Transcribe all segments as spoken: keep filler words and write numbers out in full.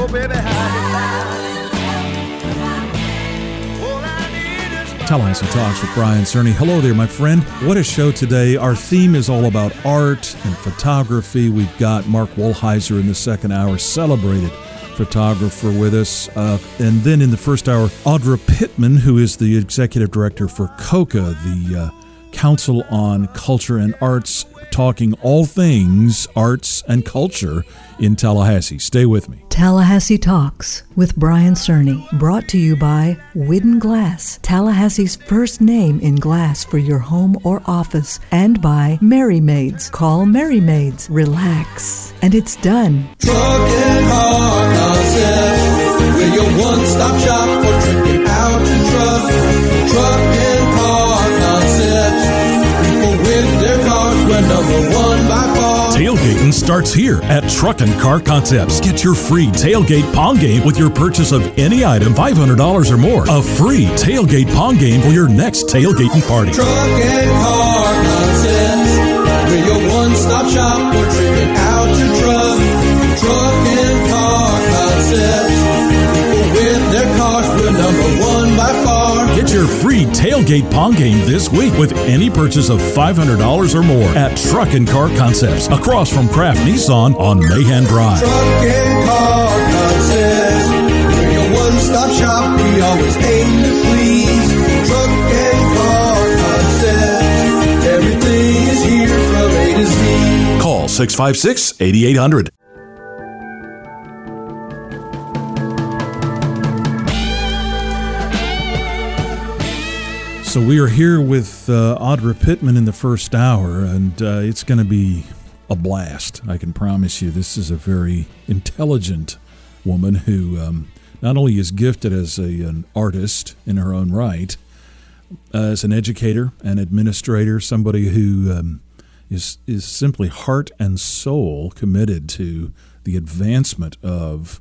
Oh, baby, how Tallahassee Talks with Brian Cerny. Hello there, my friend. What a show today. Our theme is all about art and photography. We've got Mark Wohlheiser in the second hour, celebrated photographer with us. Uh, and then in the first hour, Audra Pittman, who is the executive director for COCA, the uh, Council on Culture and Arts, talking all things arts and culture in Tallahassee. Stay with me. Tallahassee Talks with Brian Cerny, brought to you by Widden Glass, Tallahassee's first name in glass for your home or office, and by Merry Maids. Call Merry Maids. Relax. And it's done. Truck and Car Concepts, we're your one-stop shop for tripping out to truck. Truck and Car Concepts, people with their cars, we're number one by far. Tailgating starts here at Truck and Car Concepts. Get your free tailgate pong game with your purchase of any item five hundred dollars or more. A free tailgate pong game for your next tailgating party. Truck and Car Concepts, we're your one-stop shop for tripping out to truck. Truck and Car Concepts, people with their cars, we're number one by far. Get your free tailgate pong game this week with any purchase of five hundred dollars or more at Truck and Car Concepts, across from Kraft Nissan on Mahan Drive. Truck and Car Concepts, we're your one-stop shop, we always aim to please. Truck and Car Concepts, everything is here from A to Z. Call six five six, eight eight zero zero. So we are here with uh, Audra Pittman in the first hour, and uh, it's going to be a blast. I can promise you. This is a very intelligent woman who um, not only is gifted as a, an artist in her own right, uh, as an educator and administrator, somebody who um, is is simply heart and soul committed to the advancement of,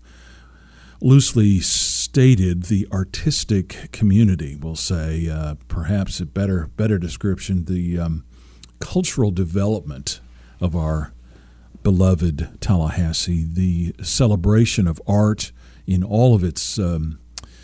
loosely stated, the artistic community, we'll say, uh, perhaps a better better description, the um, cultural development of our beloved Tallahassee, the celebration of art in all of its um,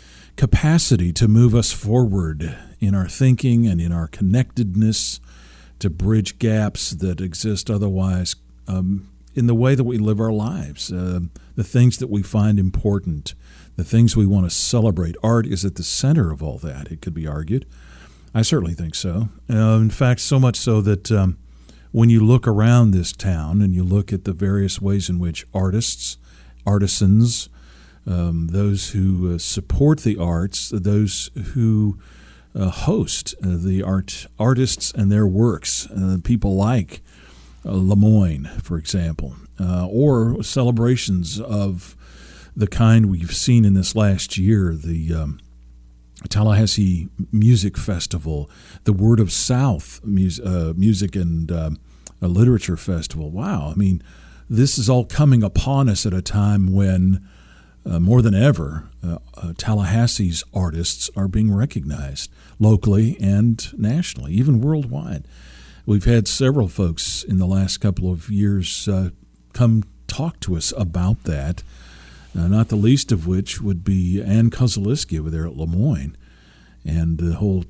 capacity to move us forward in our thinking and in our connectedness, to bridge gaps that exist otherwise um, in the way that we live our lives, uh, the things that we find important, the things we want to celebrate. Art is at the center of all that, it could be argued. I certainly think so. Uh, in fact, so much so that um, when you look around this town and you look at the various ways in which artists, artisans, um, those who uh, support the arts, those who uh, host uh, the art artists and their works, uh, people like uh, Lemoyne, for example, uh, or celebrations of the kind we've seen in this last year, the um, Tallahassee Music Festival, the Word of South Mus- uh, Music and uh, Literature Festival. Wow, I mean, this is all coming upon us at a time when, uh, more than ever, uh, uh, Tallahassee's artists are being recognized locally and nationally, even worldwide. We've had several folks in the last couple of years uh, come talk to us about that. Uh, not the least of which would be Ann Kozeliski over there at Lemoyne, and the whole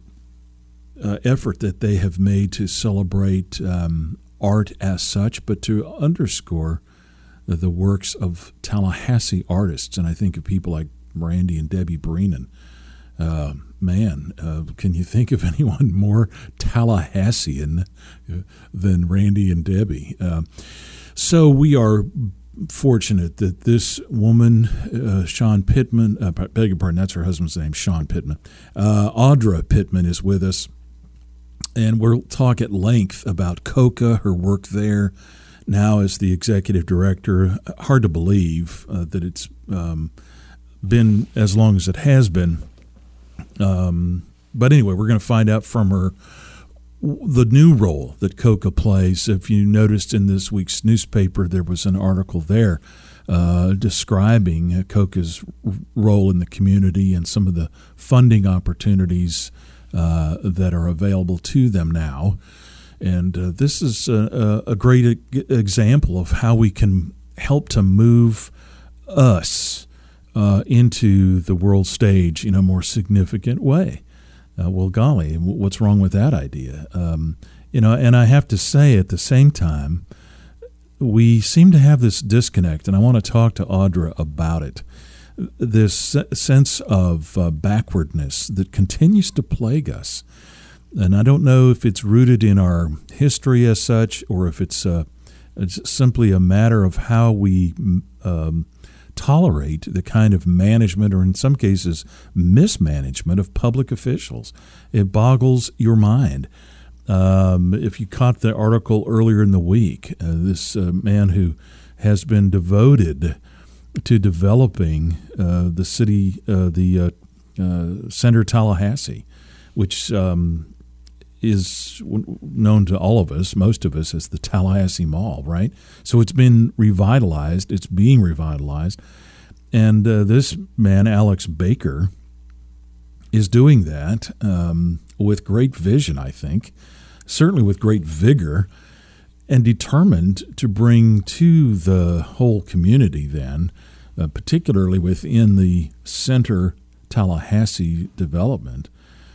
uh, effort that they have made to celebrate um, art as such, but to underscore the, the works of Tallahassee artists. And I think of people like Randy and Debbie Breenan. Uh, man, uh, can you think of anyone more Tallahassean than Randy and Debbie? Uh, so we are fortunate that this woman, uh, Sean Pittman, uh, beg your pardon, that's her husband's name, Sean Pittman, uh, Audra Pittman is with us, and we'll talk at length about COCA, her work there, now as the executive director. Hard to believe uh, that it's um, been as long as it has been. Um, but anyway, we're going to find out from her the new role that COCA plays. If you noticed in this week's newspaper, there was an article there uh, describing uh, COCA's role in the community and some of the funding opportunities uh, that are available to them now. And uh, this is a, a great example of how we can help to move us uh, into the world stage in a more significant way. Uh, well, golly, what's wrong with that idea? Um, you know, and I have to say at the same time, we seem to have this disconnect, and I want to talk to Audra about it. This sense of uh, backwardness that continues to plague us. And I don't know if it's rooted in our history as such, or if it's, uh, it's simply a matter of how we um, tolerate the kind of management, or in some cases mismanagement, of public officials. It boggles your mind. Um, if you caught the article earlier in the week, uh, this uh, man who has been devoted to developing uh, the city, uh, the uh, uh, Center Tallahassee, which um, is known to all of us, most of us, as the Tallahassee Mall, right? So it's been revitalized. It's being revitalized. And uh, this man, Alex Baker, is doing that um, with great vision, I think, certainly with great vigor, and determined to bring to the whole community then, uh, particularly within the Center Tallahassee development,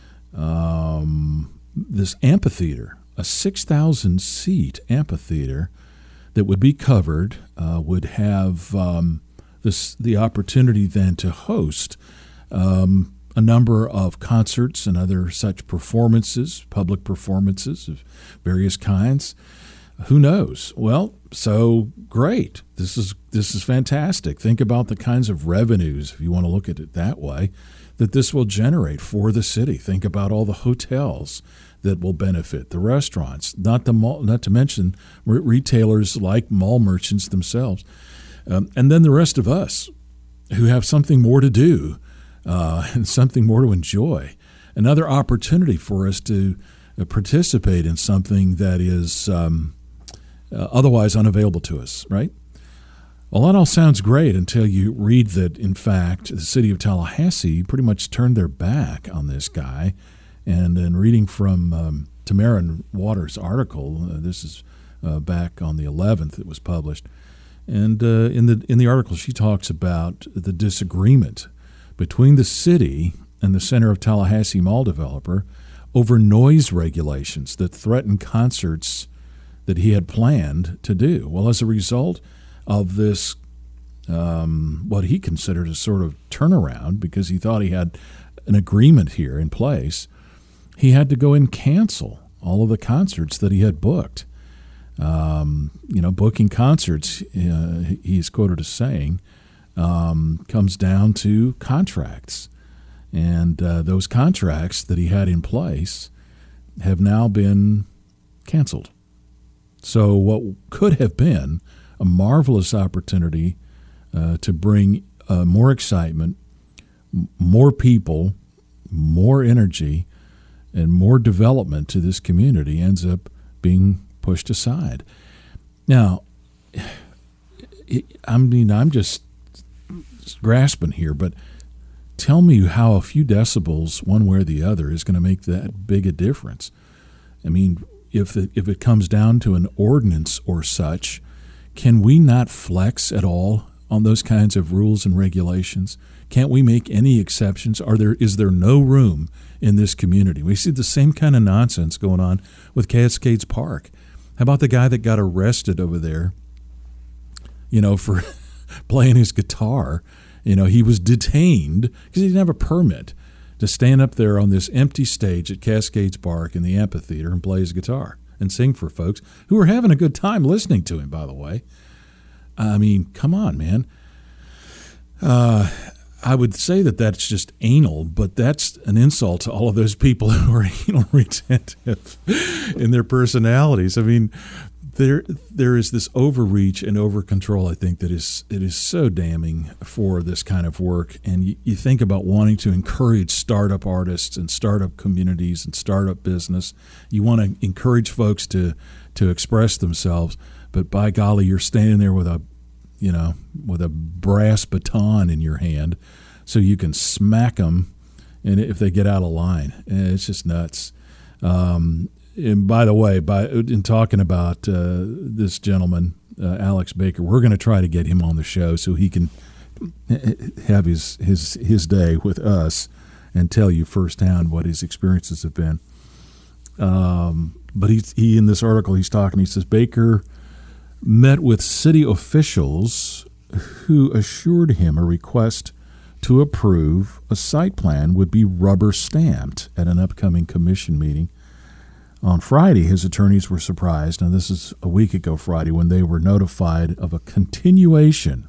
um, this amphitheater, a six thousand seat amphitheater that would be covered, uh, would have um, this the opportunity then to host um, a number of concerts and other such performances, public performances of various kinds. Who knows? Well, so great. This is this is fantastic. Think about the kinds of revenues, if you want to look at it that way, that this will generate for the city. Think about all the hotels that will benefit, the restaurants, not the mall, not to mention re- retailers like mall merchants themselves, um, and then the rest of us who have something more to do uh, and something more to enjoy. Another opportunity for us to uh, participate in something that is um, uh, otherwise unavailable to us, right? Well, that all sounds great until you read that, in fact, the city of Tallahassee pretty much turned their back on this guy. And in reading from um, Tamara Waters' article, uh, this is uh, back on the eleventh, it was published. And uh, in the in the article, she talks about the disagreement between the city and the Center of Tallahassee Mall developer over noise regulations that threaten concerts that he had planned to do. Well, as a result of this, um, what he considered a sort of turnaround, because he thought he had an agreement here in place, he had to go and cancel all of the concerts that he had booked. Um, you know, booking concerts, uh, he's quoted as saying, um, comes down to contracts. And uh, those contracts that he had in place have now been canceled. So what could have been a marvelous opportunity uh, to bring uh, more excitement, m- more people, more energy, and more development to this community ends up being pushed aside. Now, I mean, I'm just grasping here, but tell me how a few decibels one way or the other is going to make that big a difference. I mean, if it, if it comes down to an ordinance or such, can we not flex at all on those kinds of rules and regulations? Can't we make any exceptions? Are there is there no room in this community? We see the same kind of nonsense going on with Cascades Park. How about the guy that got arrested over there, you know, for playing his guitar? You know, he was detained because he didn't have a permit to stand up there on this empty stage at Cascades Park in the amphitheater and play his guitar and sing for folks who were having a good time listening to him, by the way. I mean, come on, man. Uh, I would say that that's just anal, but that's an insult to all of those people who are anal retentive in their personalities. I mean, there there is this overreach and over-control, I think, that is it is so damning for this kind of work. And you, you think about wanting to encourage startup artists and startup communities and startup business. You want to encourage folks to to express themselves, but by golly, you're standing there with a you know with a brass baton in your hand, so you can smack them, and if they get out of line, it's just nuts. Um, And by the way, by in talking about uh, this gentleman, uh, Alex Baker, we're going to try to get him on the show so he can have his his his day with us and tell you firsthand what his experiences have been. Um, but he he in this article he's talking. He says Baker met with city officials who assured him a request to approve a site plan would be rubber stamped at an upcoming commission meeting. On Friday, his attorneys were surprised, and this is a week ago Friday, when they were notified of a continuation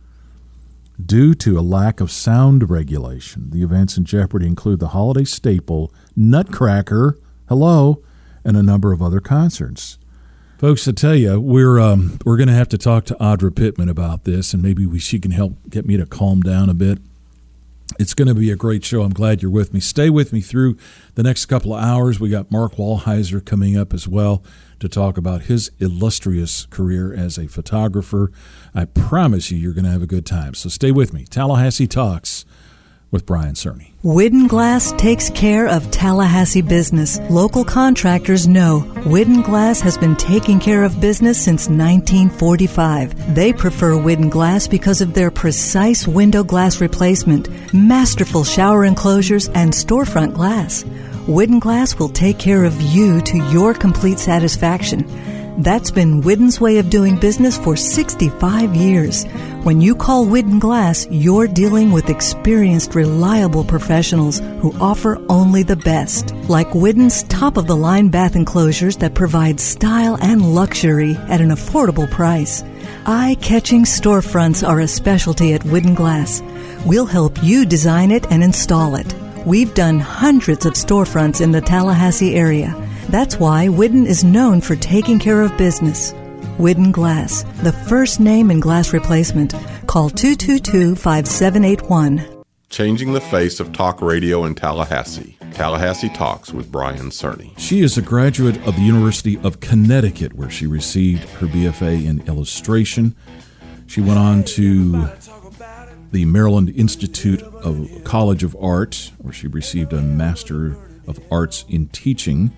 due to a lack of sound regulation. The events in jeopardy include the holiday staple Nutcracker, hello, and a number of other concerts. Folks, I tell you, we're um, we're going to have to talk to Audra Pittman about this, and maybe we, she can help get me to calm down a bit. It's going to be a great show. I'm glad you're with me. Stay with me through the next couple of hours. We got Mark Wallheiser coming up as well to talk about his illustrious career as a photographer. I promise you, you're going to have a good time. So stay with me. Tallahassee Talks with Brian Cerny. Widden Glass takes care of Tallahassee business. Local contractors know Widden Glass has been taking care of business since nineteen forty-five. They prefer Widden Glass because of their precise window glass replacement, masterful shower enclosures, and storefront glass. Widden Glass will take care of you to your complete satisfaction. That's been Widden's way of doing business for sixty-five years. When you call Widden Glass, you're dealing with experienced, reliable professionals who offer only the best. Like Widden's top-of-the-line bath enclosures that provide style and luxury at an affordable price. Eye-catching storefronts are a specialty at Widden Glass. We'll help you design it and install it. We've done hundreds of storefronts in the Tallahassee area. That's why Widden is known for taking care of business. Widden Glass, the first name in glass replacement. Call two two two, five seven eight one. Changing the face of talk radio in Tallahassee. Tallahassee Talks with Brian Cerny. She is a graduate of the University of Connecticut, where she received her B F A in illustration. She went on to the Maryland Institute of College of Art, where she received a Master of Arts in Teaching,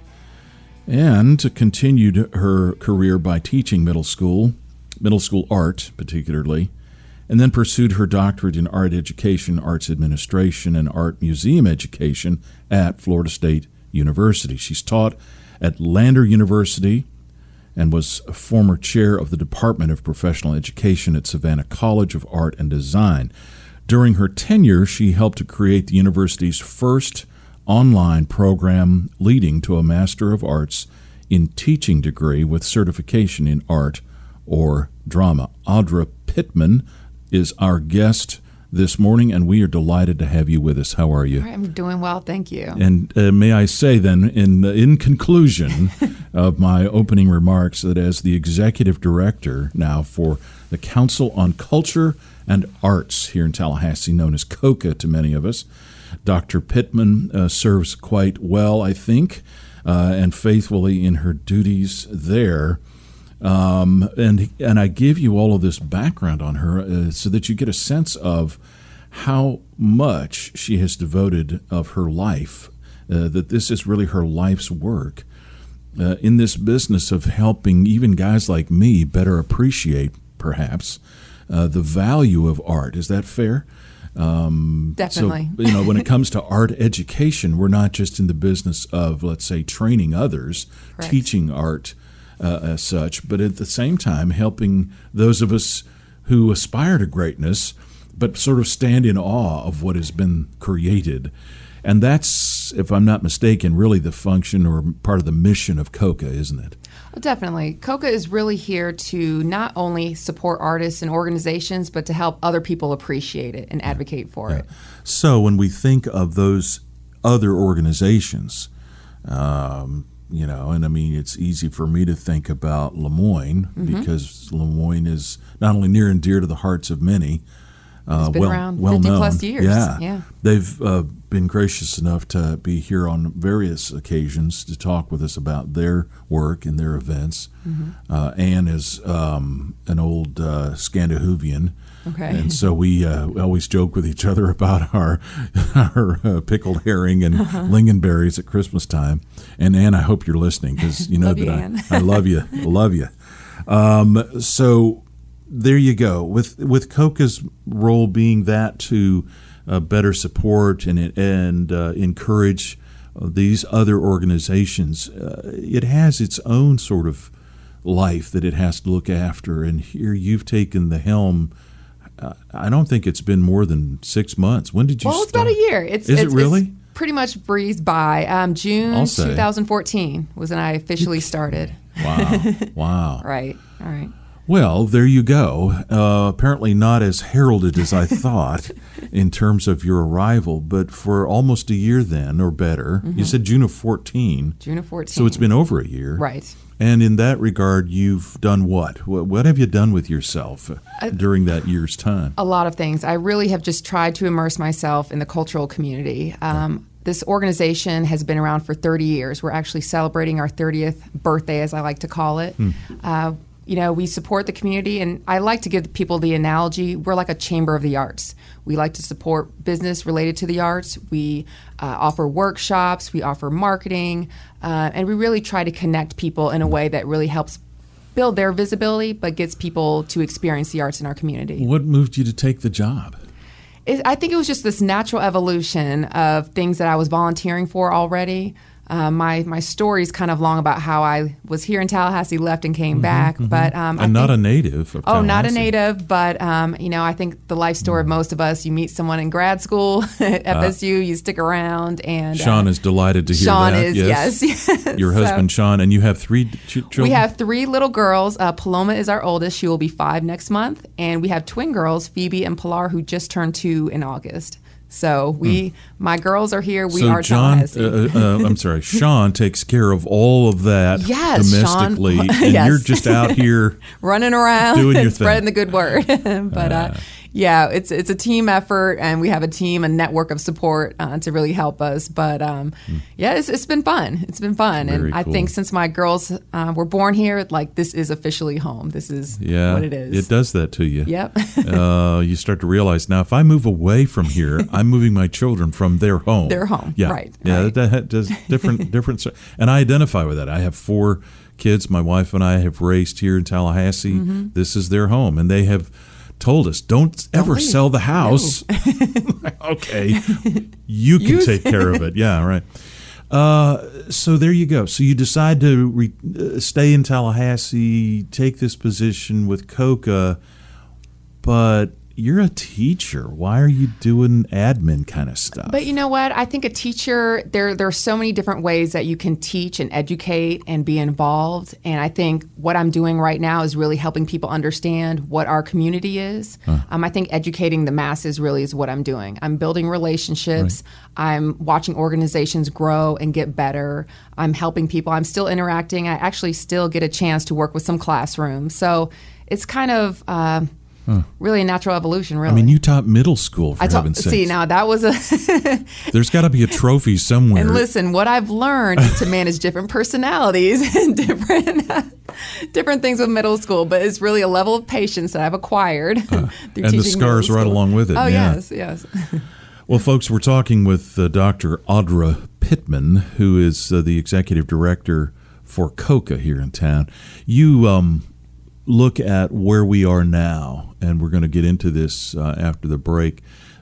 and continued her career by teaching middle school, middle school art particularly, and then pursued her doctorate in art education, arts administration, and art museum education at Florida State University. She's taught at Lander University and was a former chair of the Department of Professional Education at Savannah College of Art and Design. During her tenure, she helped to create the university's first online program, leading to a Master of Arts in Teaching degree with certification in art or drama. Audra Pittman is our guest this morning, and we are delighted to have you with us. How are you? I'm doing well, thank you. And uh, may I say then, in in conclusion of my opening remarks, that as the executive director now for the Council on Culture and Arts here in Tallahassee, known as COCA to many of us, Doctor Pittman uh, serves quite well, I think, uh, and faithfully in her duties there. Um, and and I give you all of this background on her uh, so that you get a sense of how much she has devoted of her life, uh, that this is really her life's work uh, in this business of helping even guys like me better appreciate, perhaps, uh, the value of art. Is that fair? Um, Definitely. So, you know, when it comes to art education, we're not just in the business of, let's say, training others, Correct. Teaching art uh, as such, but at the same time helping those of us who aspire to greatness but sort of stand in awe of what has been created. And that's, if I'm not mistaken, really the function or part of the mission of COCA, isn't it? Well, definitely. COCA is really here to not only support artists and organizations, but to help other people appreciate it and advocate for Yeah. it. So when we think of those other organizations, um, you know, and I mean, it's easy for me to think about Lemoyne mm-hmm. because Lemoyne is not only near and dear to the hearts of many, Uh, it's been well, around well fifty known. plus years. Yeah, yeah. They've uh, been gracious enough to be here on various occasions to talk with us about their work and their events. Mm-hmm. Uh, Anne is um, an old uh, Scandahoovian, okay, and so we uh, always joke with each other about our our uh, pickled herring and uh-huh. lingonberries at Christmas time. And Anne, I hope you're listening because you know love that you, I, Anne. I love you, love you. Um, so. there you go. With with COCA's role being that to uh, better support and and uh, encourage uh, these other organizations, uh, it has its own sort of life that it has to look after. And here you've taken the helm. Uh, I don't think it's been more than six months. When did you? Well, it's start? about a year. It's, Is it's, it really? It's pretty much breezed by. Um, June I'll say. twenty fourteen was when I officially started. Wow! Wow! Right. All right. Well, there you go. Uh, apparently not as heralded as I thought in terms of your arrival, but for almost a year then, or better. Mm-hmm. You said June of fourteen. June of fourteen. So it's been over a year. Right. And in that regard, you've done what? What, what have you done with yourself I, during that year's time? A lot of things. I really have just tried to immerse myself in the cultural community. Um, This organization has been around for thirty years. We're actually celebrating our thirtieth birthday, as I like to call it. Mm. Uh, you know, we support the community, and I like to give people the analogy. We're like a chamber of the arts. We like to support business related to the arts. We uh, offer workshops. We offer marketing. Uh, and we really try to connect people in a way that really helps build their visibility, but gets people to experience the arts in our community. What moved you to take the job? It, I think it was just this natural evolution of things that I was volunteering for already. Uh, my my story is kind of long about how I was here in Tallahassee, left and came mm-hmm, back, mm-hmm. but um, and I not think, a native. Of oh, not a Tallahassee. native, but um, you know, I think the life story mm. of most of us: you meet someone in grad school at F S U, uh, you stick around, and Sean uh, is delighted to hear Sean that. is yes, yes, yes. Your husband so, Sean, and you have three ch- children. We have three little girls. Uh, Paloma is our oldest; she will be five next month, and we have twin girls, Phoebe and Pilar, who just turned two in August. So we, mm. my girls are here. We so are John, Tallahassee. uh, uh, I'm sorry, Sean takes care of all of that yes, domestically, Sean, and yes. you're just out here running around, doing your and thing. spreading the good word. but uh, uh, yeah, it's it's a team effort, and we have a team, a network of support uh, to really help us. But um, mm. yeah, it's, it's been fun. It's been fun, Very and I cool. think since my girls uh, were born here, like this is officially home. This is yeah, what it is. It does that to you. Yep. uh, you start to realize now, if I move away from here, I'm moving my children from their home. Their home. Yeah. Right. Yeah. Right. That, that does different different. And I identify with that. I have four kids. My wife and I have raised here in Tallahassee. Mm-hmm. This is their home, and they have told us, don't ever don't sell the house. No. Okay, you can Use- take care of it. Yeah, right. Uh, so there you go. So you decide to re- uh, stay in Tallahassee, take this position with COCA, but you're a teacher. Why are you doing admin kind of stuff? But you know what? I think a teacher, there, there are so many different ways that you can teach and educate and be involved. And I think what I'm doing right now is really helping people understand what our community is. Huh. Um, I think educating the masses really is what I'm doing. I'm building relationships. Right. I'm watching organizations grow and get better. I'm helping people. I'm still interacting. I actually still get a chance to work with some classrooms. So it's kind of... Uh, Huh. Really a natural evolution, really. I mean, you taught middle school, for I taught, heaven's sakes. See, now that was a... There's got to be a trophy somewhere. And listen, what I've learned is to manage different personalities and different different things with middle school, but it's really a level of patience that I've acquired uh, through and teaching the scars middle right school. along with it. Oh, yeah. yes, yes. Well, folks, we're talking with uh, Doctor Audra Pittman, who is uh, the executive director for COCA here in town. You... um. Look at where we are now, and we're going to get into this uh, after the break.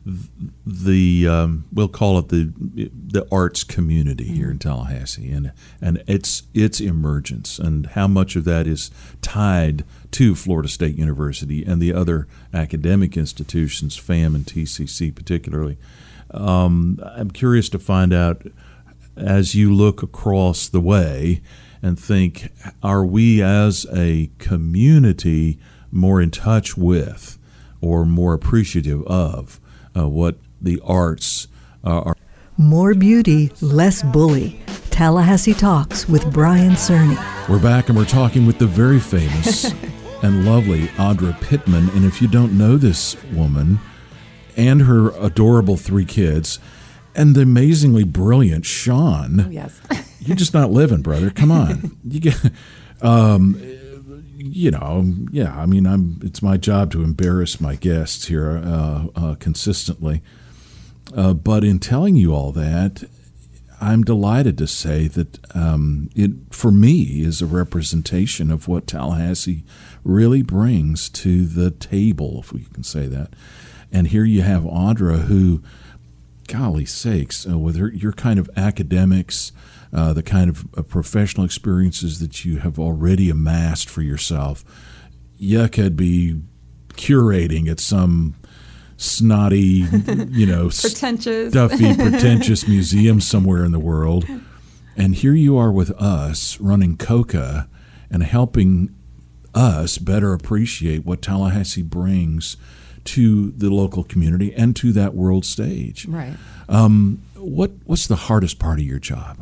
The um, we'll call it the the arts community mm-hmm. here in Tallahassee, and and its its emergence, and how much of that is tied to Florida State University and the other academic institutions, F A M and T C C particularly. Um, I'm curious to find out, as you look across the way and think, are we as a community more in touch with or more appreciative of uh, what the arts uh, are? More beauty, less bully. Tallahassee Talks with Brian Cerny. We're back, and we're talking with the very famous and lovely Audra Pittman. And if you don't know this woman and her adorable three kids and the amazingly brilliant Sean... Oh, yes. You're just not living, brother. Come on. You get, um, you know, yeah. I mean, I'm. It's my job to embarrass my guests here uh, uh, consistently. Uh, but in telling you all that, I'm delighted to say that um, it, for me, is a representation of what Tallahassee really brings to the table, if we can say that. And here you have Audra, who, golly sakes, uh, with her, your kind of academics, uh, the kind of uh, professional experiences that you have already amassed for yourself, you could be curating at some snotty, you know, pretentious, stuffy, pretentious museum somewhere in the world. And here you are with us running COCA and helping us better appreciate what Tallahassee brings to the local community and to that world stage. Right. Um, what What's the hardest part of your job?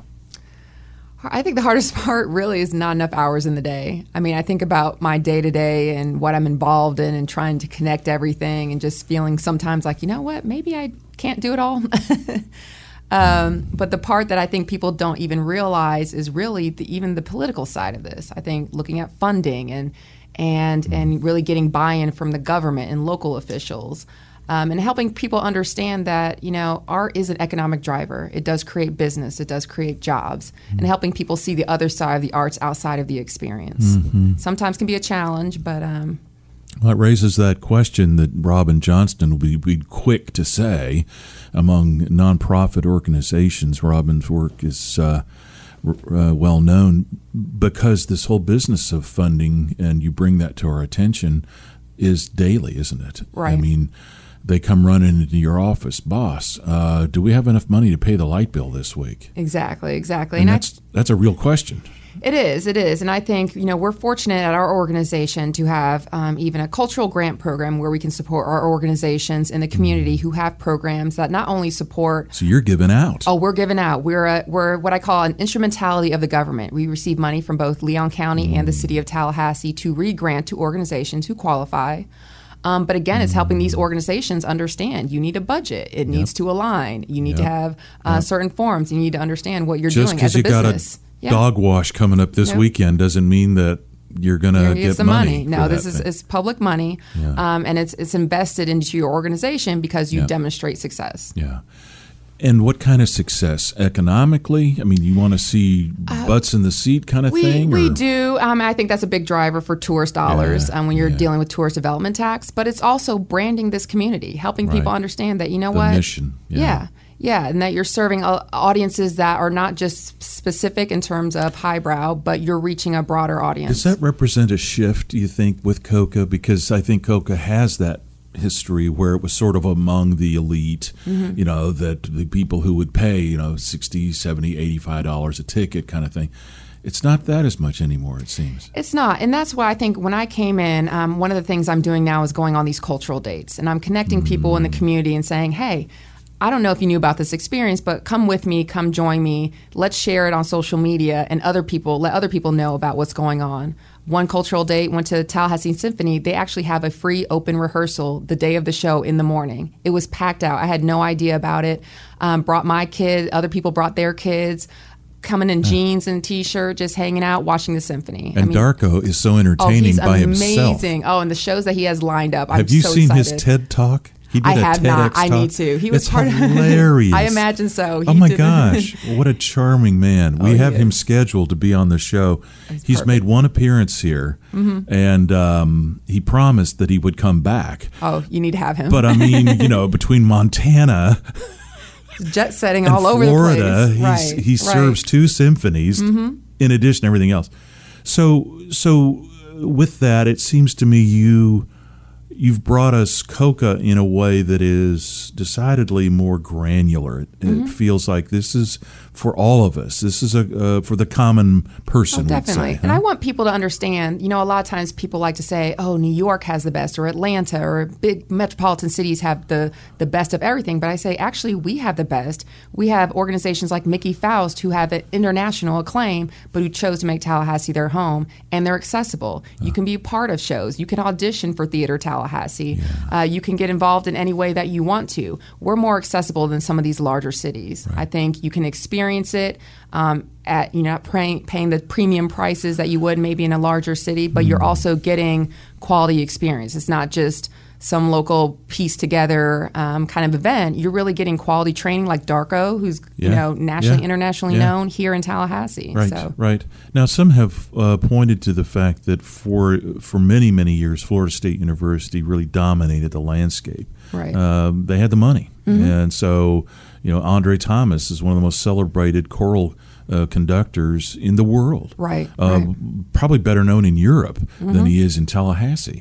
I think the hardest part really is not enough hours in the day. I mean, I think about my day-to-day and what I'm involved in and trying to connect everything and just feeling sometimes like, you know what, maybe I can't do it all. um, but the part that I think people don't even realize is really the, even the political side of this. I think looking at funding and and and really getting buy-in from the government and local officials. Um, and helping people understand that, you know, art is an economic driver. It does create business. It does create jobs. Mm-hmm. And helping people see the other side of the arts outside of the experience. Mm-hmm. Sometimes can be a challenge, but... Um, well, it raises that question that Robin Johnston will be, be quick to say. Among nonprofit organizations, Robin's work is uh, uh, well known because this whole business of funding, and you bring that to our attention, is daily, isn't it? Right. I mean... They come running into your office, boss, uh, do we have enough money to pay the light bill this week? Exactly, exactly. And, and that's, I, that's a real question. It is, it is. And I think, you know, we're fortunate at our organization to have um, even a cultural grant program where we can support our organizations in the community mm. who have programs that not only support... So you're giving out. Oh, we're giving out. We're a, we're what I call an instrumentality of the government. We receive money from both Leon County mm. and the city of Tallahassee to re-grant to organizations who qualify. Um, but again, it's helping these organizations understand you need a budget. It needs yep. to align. You need yep. to have uh, yep. certain forms. You need to understand what you're Just doing as a business. Just business. because you got a yeah. dog wash coming up this yep. weekend doesn't mean that you're going to get some money. money. No, this is it's public money, yeah. um, and it's it's invested into your organization because you yep. demonstrate success. Yeah. And what kind of success? Economically? I mean, you want to see uh, butts in the seat kind of we, thing? We or? do. Um, I think that's a big driver for tourist dollars yeah, um, when you're yeah. dealing with tourist development tax. But it's also branding this community, helping right. people understand that, you know the what? mission. Yeah. yeah. Yeah, and that you're serving audiences that are not just specific in terms of highbrow, but you're reaching a broader audience. Does that represent a shift, do you think, with COCA? Because I think COCA has that history where it was sort of among the elite, mm-hmm. you know, that the people who would pay, you know, sixty, seventy, eighty-five dollars a ticket kind of thing. It's not that as much anymore, it seems. It's not. And that's why I think when I came in, um, one of the things I'm doing now is going on these cultural dates. And I'm connecting mm-hmm. people in the community and saying, hey, I don't know if you knew about this experience, but come with me, come join me. Let's share it on social media and other people, let other people know about what's going on. One cultural date went to Tallahassee Symphony. They actually have a free open rehearsal the day of the show in the morning. It was packed out. I had no idea about it. Um, brought my kid, other people brought their kids, coming in jeans and T-shirt, just hanging out, watching the symphony. And I mean, Darko is so entertaining oh, he's by amazing. himself. Oh, and the shows that he has lined up. Have I'm you so seen excited. his TED Talk? He did I a have TEDx not. I talk. need to. He was it's part hilarious. of I imagine so. He oh my did. gosh, what a charming man. We oh, have is. him scheduled to be on the show. He's, He's perfect. made one appearance here, mm-hmm. and um, he promised that he would come back. Oh, you need to have him. But I mean, you know, between Montana jet setting and all over Florida, the place. He's, right, he right. serves two symphonies mm-hmm. in addition to everything else. So, so with that, it seems to me you... You've brought us COCA in a way that is decidedly more granular. It, mm-hmm. it feels like this is for all of us. This is a uh, for the common person. Oh, definitely. We'd say, huh? And I want people to understand, you know, a lot of times people like to say, oh, New York has the best, or Atlanta, or big metropolitan cities have the, the best of everything. But I say, actually, we have the best. We have organizations like Mickey Faust who have an international acclaim, but who chose to make Tallahassee their home, and they're accessible. Oh. You can be a part of shows. You can audition for Theater Tallahassee. Yeah. Uh, you can get involved in any way that you want to. We're more accessible than some of these larger cities. Right. I think you can experience it um, at, you know, not paying, paying the premium prices that you would maybe in a larger city, but mm. you're also getting quality experience. It's not just some local piece together um, kind of event, you're really getting quality training like Darko, who's Yeah. you know nationally, Yeah. internationally Yeah. known here in Tallahassee. Right, So. right. Now, some have uh, pointed to the fact that for for many, many years, Florida State University really dominated the landscape. Right. Um, they had the money, and so you know, Andre Thomas is one of the most celebrated choral uh, conductors in the world. Right, Uh, right. Probably better known in Europe than he is in Tallahassee.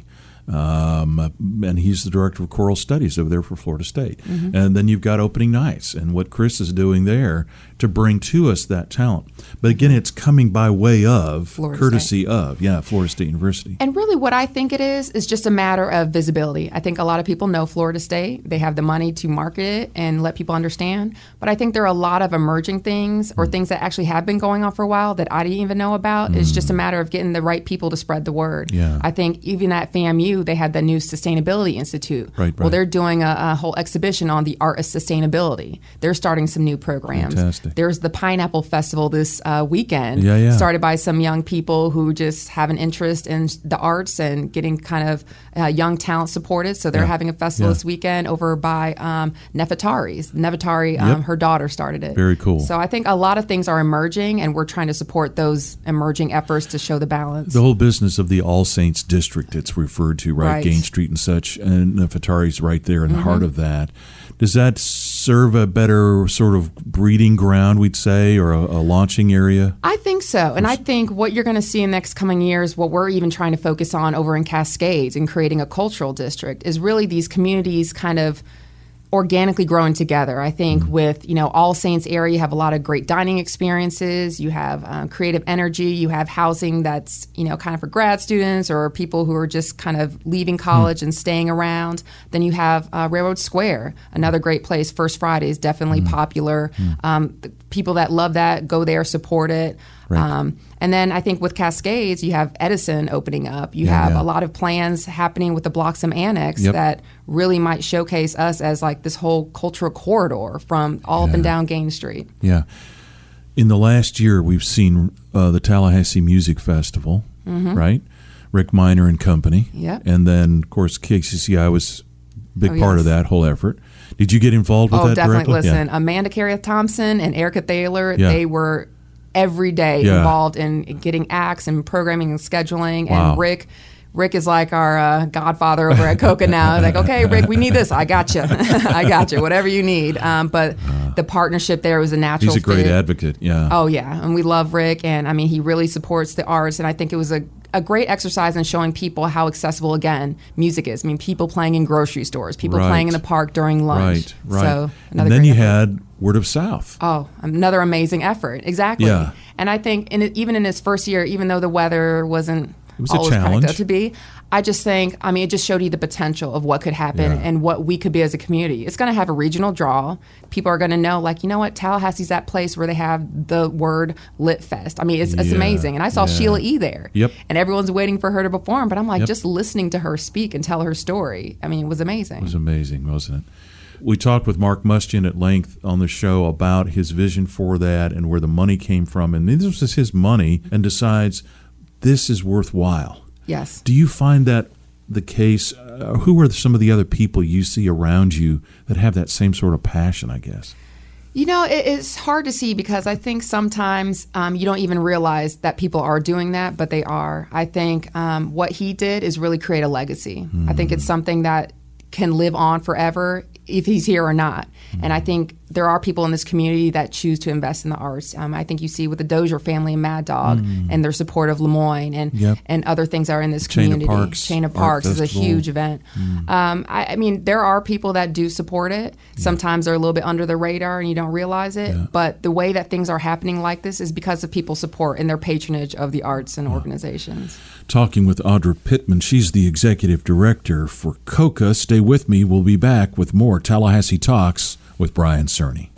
Um, and he's the director of choral studies over there for Florida State. Mm-hmm. And then you've got opening nights and what Chris is doing there to bring to us that talent. But again, it's coming by way of, Florida courtesy of, yeah, Florida State University. And really what I think it is is just a matter of visibility. I think a lot of people know Florida State. They have the money to market it and let people understand. But I think there are a lot of emerging things or things that actually have been going on for a while that I didn't even know about. It's just a matter of getting the right people to spread the word. Yeah. I think even at F A M U, they had the new Sustainability Institute. Right, Well, right. they're doing a, a whole exhibition on the art of sustainability. They're starting some new programs. Fantastic. There's the Pineapple Festival this uh, weekend. Yeah, yeah. Started by some young people who just have an interest in the arts and getting kind of uh, young talent supported. So they're Yeah. having a festival Yeah. this weekend over by um, Nefertari's. Nefertari, um, Yep. her daughter started it. Very cool. So I think a lot of things are emerging, and we're trying to support those emerging efforts to show the balance. The whole business of the All Saints District, it's referred to, right? Right. Gain Street and such, and Nefertari's right there in the Mm-hmm. heart of that. Does that serve a better sort of breeding ground, we'd say, or a, a launching area? I think so. And I think what you're going to see in the next coming years, what we're even trying to focus on over in Cascades and creating a cultural district, is really these communities kind of organically growing together. I think with, you know, All Saints area, you have a lot of great dining experiences. You have uh, creative energy. You have housing that's, you know, kind of for grad students or people who are just kind of leaving college and staying around. Then you have uh, Railroad Square, another great place. First Friday is definitely popular. Um, the people that love that go there, support it. Right. Um, and then I think with Cascades, you have Edison opening up. You Yeah, have yeah. a lot of plans happening with the Bloxham Annex Yep. that really might showcase us as like this whole cultural corridor from all up and Yeah. down Gain Street. Yeah. In the last year, we've seen uh, the Tallahassee Music Festival, right? Rick Miner and Company. Mm-hmm. Yep. And then, of course, K C C I was a big Oh, part of yes. that whole effort. Did you get involved with Oh, that definitely. directly? Listen, Amanda Carrieth Thompson and Erica Thaler, Yeah. they were every day Yeah. involved in getting acts and programming and scheduling. Wow. And Rick, Rick is like our uh, godfather over at Coca now. Like, okay, Rick, we need this. I got you. I got you. Whatever you need. Um, but the partnership there was a natural. He's a great fit. advocate, yeah. Oh yeah, and we love Rick, and I mean he really supports the arts, and I think it was a, a great exercise in showing people how accessible again music is. I mean, people playing in grocery stores, people Right. playing in the park during lunch. Right, right. So and another then great you effort. had Word of South. Oh, another amazing effort. Exactly. Yeah. And I think in, even in his first year, even though the weather wasn't It was a always cracked challenge. up to be, I just think, I mean, it just showed you the potential of what could happen Yeah. and what we could be as a community. It's going to have a regional draw. People are going to know, like, you know what, Tallahassee's that place where they have the word Lit Fest. I mean, it's, it's Yeah, amazing. And I saw yeah. Sheila E. there. Yep. And everyone's waiting for her to perform. But I'm like, Yep. just listening to her speak and tell her story, I mean, it was amazing. It was amazing, wasn't it? We talked with Mark Mustian at length on the show about his vision for that and where the money came from. And this was his money, and decides this is worthwhile. Yes. Do you find that the case? Uh, who are some of the other people you see around you that have that same sort of passion, I guess? You know, it, it's hard to see because I think sometimes um, you don't even realize that people are doing that, but they are. I think um, what he did is really create a legacy. I think it's something that can live on forever if he's here or not. And I think there are people in this community that choose to invest in the arts. Um, I think you see with the Dozier family and Mad Dog and their support of Lemoyne and Yep. and other things that are in this Chain of community. Parks, Chain of Art Parks is a Festival. huge event. Um, I, I mean, there are people that do support it. Sometimes they're a little bit under the radar and you don't realize it. Yeah. But the way that things are happening like this is because of people's support and their patronage of the arts and organizations. Talking with Audra Pittman. She's the executive director for COCA. Stay with me. We'll be back with more Tallahassee Talks with Brian Cerny.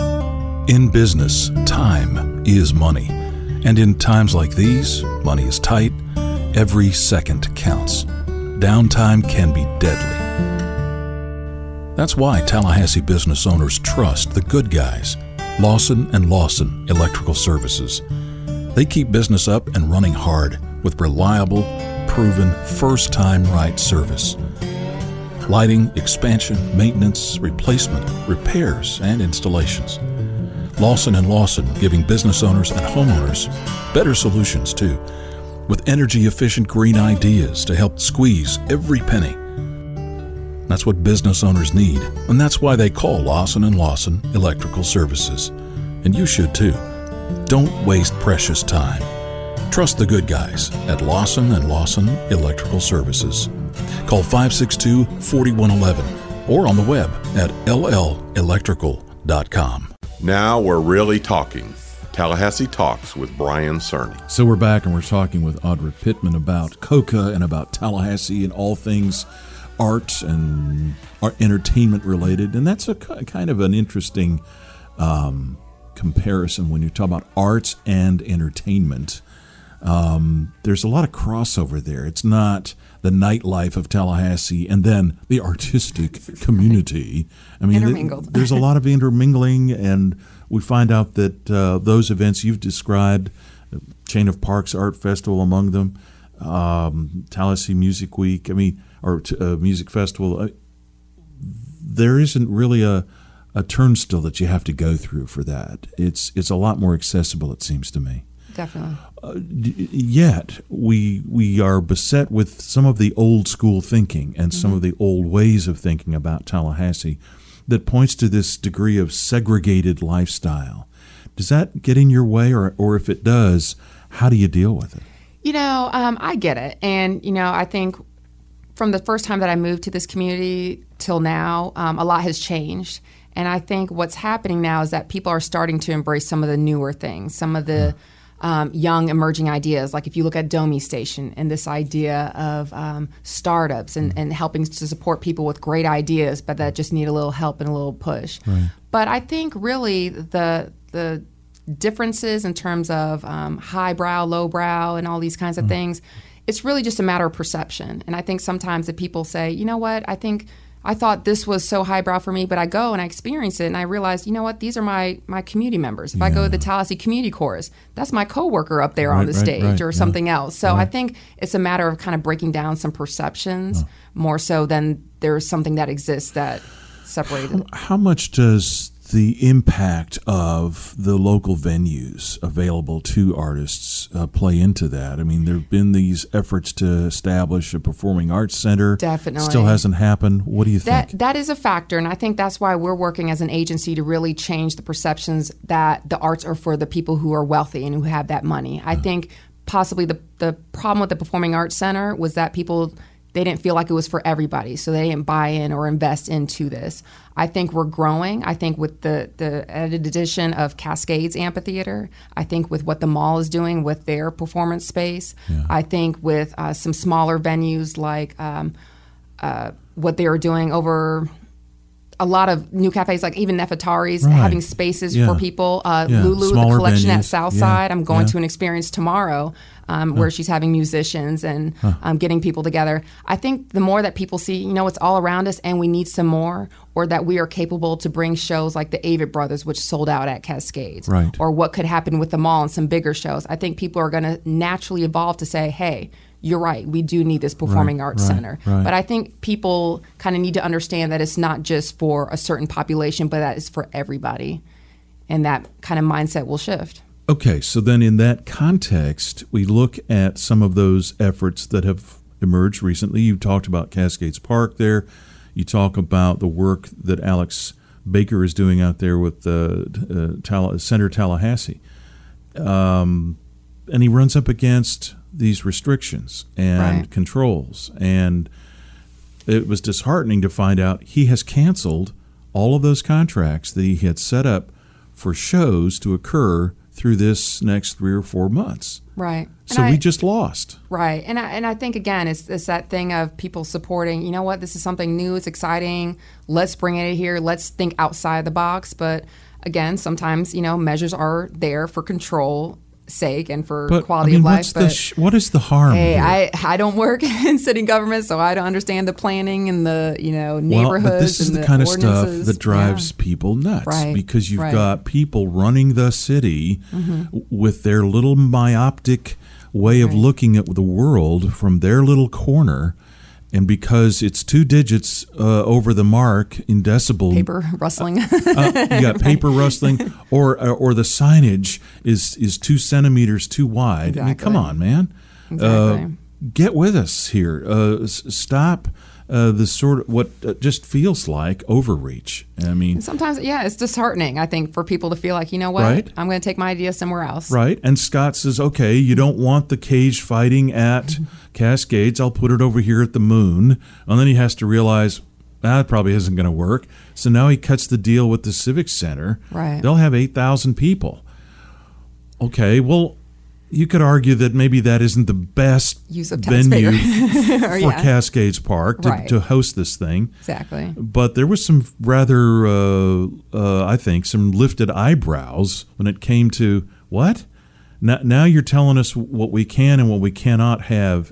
In business, time is money. And in times like these, money is tight. Every second counts. Downtime can be deadly. That's why Tallahassee business owners trust the good guys, Lawson and Lawson Electrical Services. They keep business up and running hard with reliable, proven, first-time right service. lighting, expansion, maintenance, replacement, repairs, and installations. Lawson and Lawson, giving business owners and homeowners better solutions too, with energy-efficient green ideas to help squeeze every penny. That's what business owners need, and that's why they call Lawson and Lawson Electrical Services. And you should too. Don't waste precious time. Trust the good guys at Lawson and Lawson Electrical Services. Call five six two, four one one one or on the web at l l electrical dot com. Now we're really talking. Tallahassee Talks with Brian Cerny. So we're back and we're talking with Audra Pittman about COCA and about Tallahassee and all things art and art entertainment related. And that's a kind of an interesting um, comparison when you talk about arts and entertainment. Um, there's a lot of crossover there. It's not the nightlife of Tallahassee and then the artistic community. I mean, intermingled. Th- there's a lot of intermingling, and we find out that uh, those events you've described, Chain of Parks Art Festival among them, um, Tallahassee Music Week, I mean, or uh, Music Festival, uh, there isn't really a, a turnstile that you have to go through for that. It's it's a lot more accessible, it seems to me. Definitely. Uh, yet we we are beset with some of the old school thinking and some mm-hmm. of the old ways of thinking about Tallahassee that points to this degree of segregated lifestyle. Does that get in your way, or or if it does, how do you deal with it? You know, um, I get it, and you know, I think from the first time that I moved to this community till now, um, a lot has changed. And I think what's happening now is that people are starting to embrace some of the newer things, some of the um, young emerging ideas. Like if you look at Domi Station and this idea of um, startups and, and helping to support people with great ideas, but that just need a little help and a little push. Right. But I think really the the differences in terms of um, highbrow, lowbrow, and all these kinds of mm. things, it's really just a matter of perception. And I think sometimes that people say, you know what, I think I thought this was so highbrow for me, but I go and I experience it and I realize, you know what, these are my, my community members. If yeah. I go to the Tallahassee Community Chorus, that's my coworker up there right, on the right, stage right, or yeah. something else. So right. I think it's a matter of kind of breaking down some perceptions oh. more so than there's something that exists that separated. How, how much does the impact of the local venues available to artists uh, play into that? I mean, there have been these efforts to establish a performing arts center. Definitely. Still hasn't happened. What do you that, think? That is a factor, and I think that's why we're working as an agency to really change the perceptions that the arts are for the people who are wealthy and who have that money. I yeah. think possibly the, the problem with the Performing Arts Center was that people they didn't feel like it was for everybody, so they didn't buy in or invest into this. I think we're growing. I think with the, the added addition of Cascades Amphitheater, I think with what the mall is doing with their performance space, yeah. I think with uh, some smaller venues like um, uh, what they are doing over a lot of new cafes, like even Nefertari's, right. having spaces yeah. for people. Uh, yeah. Lulu, Smaller the collection venues. at Southside, yeah. I'm going yeah. to an experience tomorrow um, huh. where she's having musicians and huh. um, getting people together. I think the more that people see, you know, it's all around us and we need some more, or that we are capable to bring shows like the Avett Brothers, which sold out at Cascades, right. or what could happen with the mall and some bigger shows. I think people are going to naturally evolve to say, hey, you're right, we do need this performing right, arts right, center. Right. But I think people kind of need to understand that it's not just for a certain population, but that it's for everybody. And that kind of mindset will shift. Okay, so then in that context, we look at some of those efforts that have emerged recently. You talked about Cascades Park there. You talk about the work that Alex Baker is doing out there with the uh, Tall- Center Tallahassee. Um, and he runs up against these restrictions and right. controls. And it was disheartening to find out he has canceled all of those contracts that he had set up for shows to occur through this next three or four months. Right. So and we I, just lost. Right. And I, and I think, again, it's, it's that thing of people supporting, you know what, this is something new, it's exciting, let's bring it here, let's think outside the box. But, again, sometimes, you know, measures are there for control sake and for but, quality I mean, of life. What's but the sh- what is the harm Hey, here? I, I don't work in city government, so I don't understand the planning and the, you know, neighborhoods. Well, but this is and the, the kind of stuff ordinances. that drives yeah. people nuts right. because you've right. got people running the city mm-hmm. w- with their little myopic way of right. looking at the world from their little corner, And because it's two digits uh, over the mark in decibel, Paper rustling. uh, you got paper rustling, or or the signage is is two centimeters too wide. Exactly. I mean, come on, man. Exactly. Uh, get with us here. Uh, s- stop uh, the sort of what uh, just feels like overreach. I mean, And sometimes, yeah, it's disheartening, I think, for people to feel like, you know what, Right. I'm going to take my idea somewhere else. right? And Scott says, okay, you don't want the cage fighting at Cascades. I'll put it over here at the Moon. And then he has to realize that probably isn't going to work. So now he cuts the deal with the Civic Center. Right. They'll have eight thousand people. Okay, well, you could argue that maybe that isn't the best Use of venue taxpayer. for Yeah. Cascades Park to, Right. to host this thing. Exactly. But there was some rather, uh, uh, I think, some lifted eyebrows when it came to what? Now, now you're telling us what we can and what we cannot have.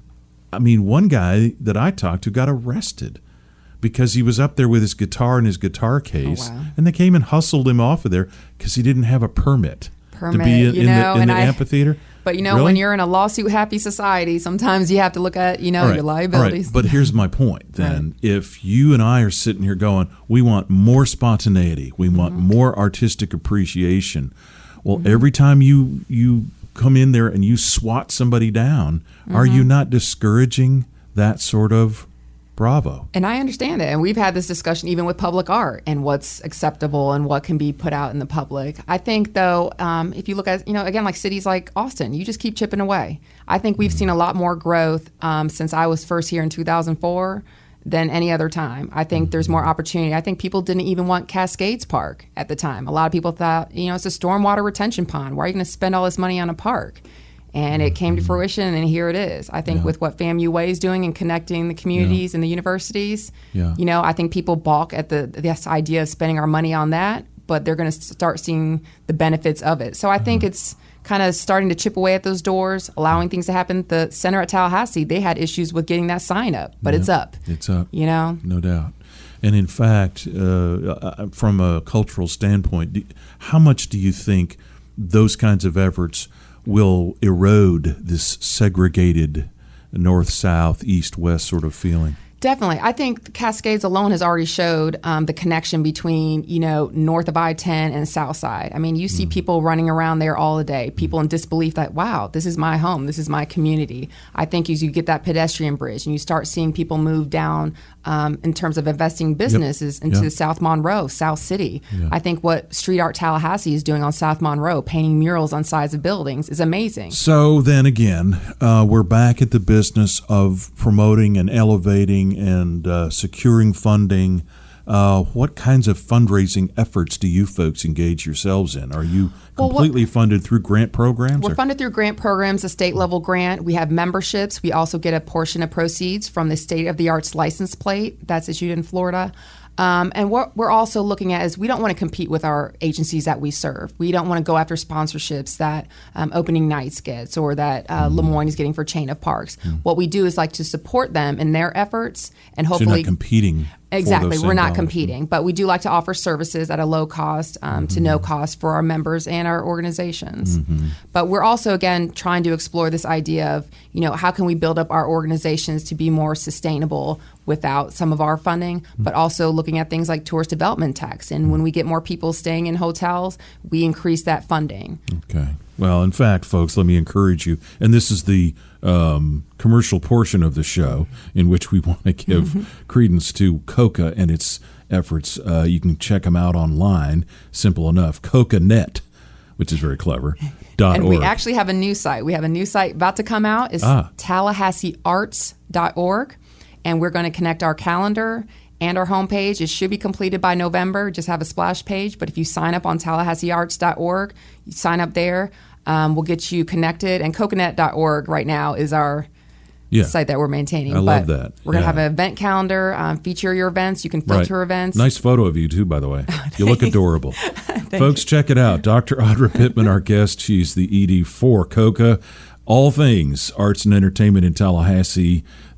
I mean, one guy that I talked to got arrested because he was up there with his guitar in his guitar case, Oh, wow. and they came and hustled him off of there because he didn't have a permit, Permit, to be in, you in know, the, in and the I- amphitheater. But, you know, Really? when you're in a lawsuit-happy society, sometimes you have to look at, you know, All right, your all right. liabilities. But here's my point then. If you and I are sitting here going, we want more spontaneity, we want Mm-hmm. more artistic appreciation. Well, Mm-hmm. every time you you come in there and you swat somebody down, are Mm-hmm. you not discouraging that sort of bravo? And I understand it. And we've had this discussion even with public art and what's acceptable and what can be put out in the public. I think, though, um, if you look at, you know, again, like cities like Austin, you just keep chipping away. I think we've seen a lot more growth um, since I was first here in two thousand four than any other time. I think there's more opportunity. I think people didn't even want Cascades Park at the time. A lot of people thought, you know, it's a stormwater retention pond. Why are you going to spend all this money on a park? And it came to fruition, and here it is. I think Yeah. with what FAMU Way is doing and connecting the communities and the universities, Yeah. you know, I think people balk at the this idea of spending our money on that, but they're going to start seeing the benefits of it. So I think Uh-huh. it's kind of starting to chip away at those doors, allowing things to happen. The center at Tallahassee, they had issues with getting that sign up, but it's up. It's up. You know, No doubt. And in fact, uh, from a cultural standpoint, do, how much do you think those kinds of efforts will erode this segregated north, south, east, west sort of feeling? definitely. I think Cascades alone has already showed um, the connection between, you know, north of I ten and south side. I mean, you see people running around there all the day, people in disbelief that, wow, this is my home, this is my community. I think as you get that pedestrian bridge and you start seeing people move down um, in terms of investing businesses into Yep. South Monroe, South City. Yeah. I think what Street Art Tallahassee is doing on South Monroe, painting murals on sides of buildings, is amazing. So then again, uh, we're back at the business of promoting and elevating and uh, securing funding. Uh, what kinds of fundraising efforts do you folks engage yourselves in? Are you Well, what- completely funded through grant programs? We're or- funded through grant programs, a state level grant. We have memberships. We also get a portion of proceeds from the State of the Arts license plate that's issued in Florida. Um, and what we're also looking at is we don't want to compete with our agencies that we serve. We don't want to go after sponsorships that um, Opening Nights gets or that uh, Mm-hmm. Lemoyne is getting for Chain of Parks. What we do is like to support them in their efforts and so you're hopefully not competing. for Exactly. those We're same not dollars. competing, but we do like to offer services at a low cost um, to no cost for our members and our organizations. But we're also, again, trying to explore this idea of, you know, how can we build up our organizations to be more sustainable without some of our funding, but also looking at things like tourist development tax. And when we get more people staying in hotels, we increase that funding. Okay. Well, in fact, folks, let me encourage you, and this is the um, commercial portion of the show in which we want to give credence to COCA and its efforts. Uh, you can check them out online, simple enough, COCAnet, which is very clever, dot And org. we actually have a new site. We have a new site about to come out. It's Ah. Tallahassee Arts dot org. And we're going to connect our calendar and our homepage. It should be completed by November. Just have a splash page. But if you sign up on Tallahassee Arts dot org, you sign up there. Um, we'll get you connected. And Coconet dot org right now is our yeah. site that we're maintaining. I love But that. We're going to Yeah. have an event calendar, um, feature your events. You can Right. filter events. Nice photo of you, too, by the way. You look adorable. Folks, check it out. Doctor Audra Pittman, our guest. She's the E D for COCA. All things arts and entertainment in Tallahassee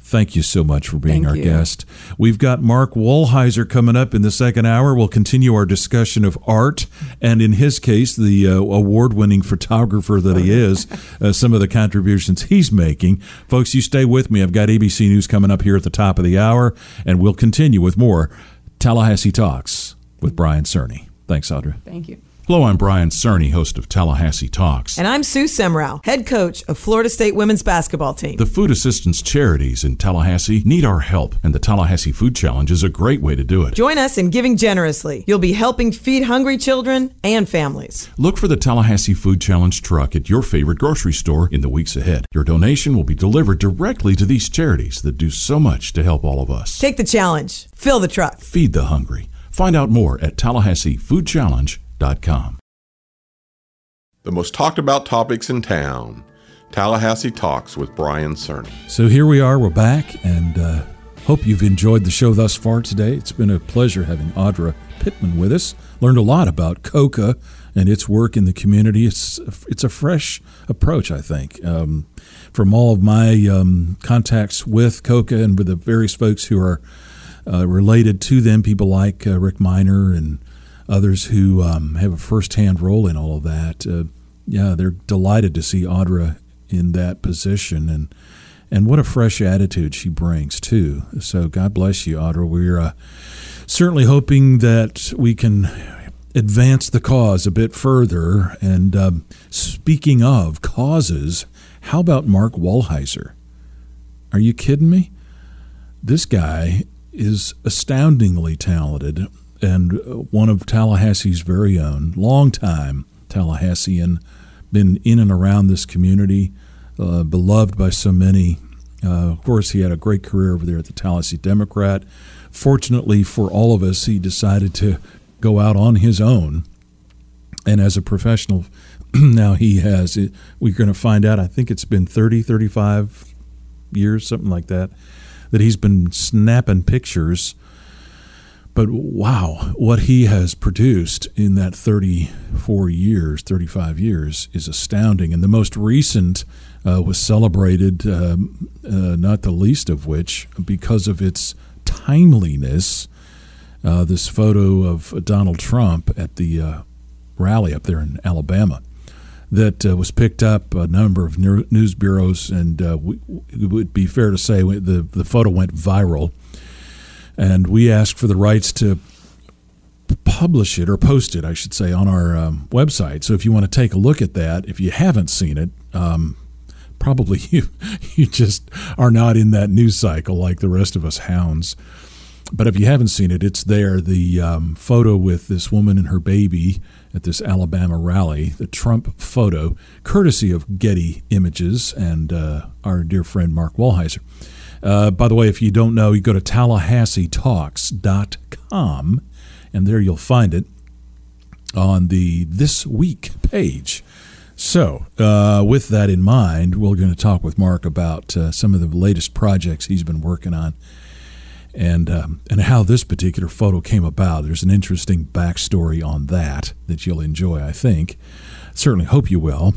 thank you so much for being Thank our you. guest. We've got Mark Wohlheiser coming up in the second hour. We'll continue our discussion of art, and in his case, the uh, award-winning photographer that he is, uh, some of the contributions he's making. Folks, you stay with me. I've got A B C News coming up here at the top of the hour, and we'll continue with more Tallahassee Talks with Brian Cerny. Thanks, Audra. Thank you. Hello, I'm Brian Cerny, host of Tallahassee Talks. And I'm Sue Semrau, head coach of Florida State women's basketball team. The food assistance charities in Tallahassee need our help, and the Tallahassee Food Challenge is a great way to do it. Join us in giving generously. You'll be helping feed hungry children and families. Look for the Tallahassee Food Challenge truck at your favorite grocery store in the weeks ahead. Your donation will be delivered directly to these charities that do so much to help all of us. Take the challenge. Fill the truck. Feed the hungry. Find out more at tallahassee food challenge dot com. The most talked about topics in town. Tallahassee Talks with Brian Cerny. So here we are. We're back, and uh, hope you've enjoyed the show thus far today. It's been a pleasure having Audra Pittman with us. Learned a lot about COCA and its work in the community. It's it's a fresh approach, I think. Um, from all of my um, contacts with COCA and with the various folks who are uh, related to them, people like uh, Rick Miner and others who um, have a first-hand role in all of that. Uh, yeah, they're delighted to see Audra in that position, and and what a fresh attitude she brings, too. So God bless you, Audra. We're uh, certainly hoping that we can advance the cause a bit further. And um, speaking of causes, how about Mark Wohlheiser? Are you kidding me? This guy is astoundingly talented and one of Tallahassee's very own, long-time Tallahassean, been in and around this community, uh, beloved by so many. Uh, of course, he had a great career over there at the Tallahassee Democrat. Fortunately for all of us, he decided to go out on his own. And as a professional, now he has, it, we're going to find out, I think it's been thirty, thirty-five years, something like that, that he's been snapping pictures. But wow, what he has produced in that thirty-four years, thirty-five years is astounding. And the most recent uh, was celebrated, um, uh, not the least of which, because of its timeliness, uh, this photo of Donald Trump at the uh, rally up there in Alabama that uh, was picked up a number of news bureaus, and uh, we, it would be fair to say the, the photo went viral. And we asked for the rights to publish it, or post it, I should say, on our um, website. So if you want to take a look at that, if you haven't seen it, um, probably you you just are not in that news cycle like the rest of us hounds. But if you haven't seen it, it's there, the um, photo with this woman and her baby at this Alabama rally, the Trump photo, courtesy of Getty Images and uh, our dear friend Mark Wohlheiser. Uh, by the way, if you don't know, you go to tallahassee talks dot com, and there you'll find it on the This Week page. So, uh, with that in mind, we're going to talk with Mark about uh, some of the latest projects he's been working on, and um, and how this particular photo came about. There's an interesting backstory on that that you'll enjoy, I think. Certainly hope you will.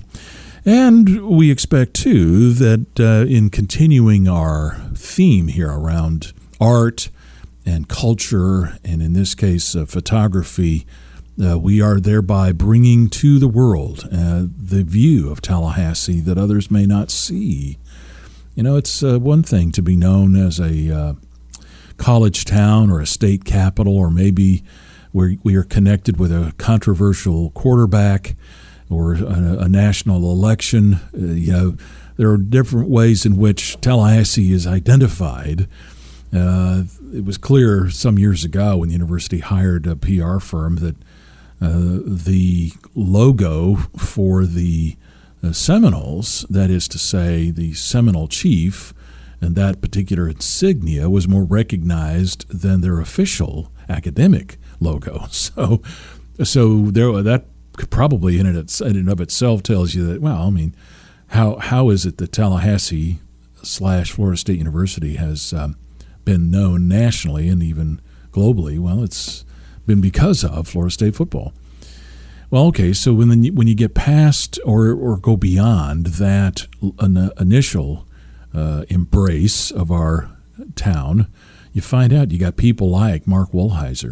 And we expect, too, that uh, in continuing our theme here around art and culture, and in this case, uh, photography, uh, we are thereby bringing to the world uh, the view of Tallahassee that others may not see. You know, it's uh, one thing to be known as a uh, college town or a state capital, or maybe where we are connected with a controversial quarterback or a, a national election. Uh, you know, there are different ways in which Tallahassee is identified. Uh, it was clear some years ago when the university hired a P R firm that uh, the logo for the uh, Seminoles, that is to say the Seminole chief, and that particular insignia was more recognized than their official academic logo. So, so there that probably in it in and of itself tells you that, well, I mean, how how is it that Tallahassee slash Florida State University has um, been known nationally and even globally? Well, it's been because of Florida State football. Well, okay, so when the, when you get past or or go beyond that initial uh, embrace of our town, you find out you got people like Mark Wohlheiser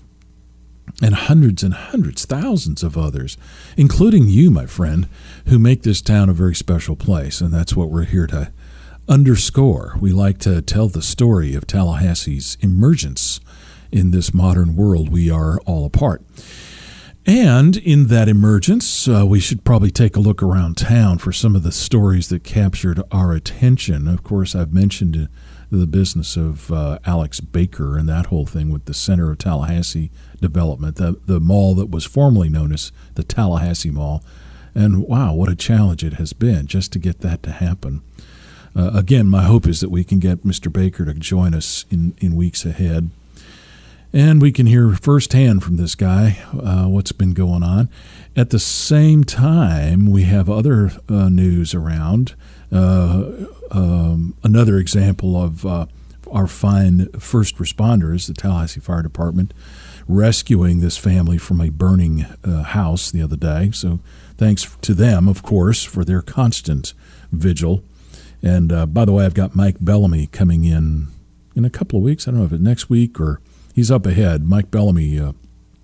and hundreds and hundreds, thousands of others, including you, my friend, who make this town a very special place. And that's what we're here to underscore. We like to tell the story of Tallahassee's emergence in this modern world we are all a part. And in that emergence, uh, we should probably take a look around town for some of the stories that captured our attention. Of course, I've mentioned the business of uh, Alex Baker and that whole thing with the Center of Tallahassee development, the, the mall that was formerly known as the Tallahassee Mall. And wow, what a challenge it has been just to get that to happen. Uh, again, my hope is that we can get Mister Baker to join us in, in weeks ahead. And we can hear firsthand from this guy uh, what's been going on. At the same time, we have other uh, news around. Uh, um, another example of uh, our fine first responders, the Tallahassee Fire Department, rescuing this family from a burning uh, house the other day. So thanks to them, of course, for their constant vigil. And uh, by the way, I've got Mike Bellamy coming in in a couple of weeks. I don't know if it's next week or he's up ahead. Mike Bellamy uh,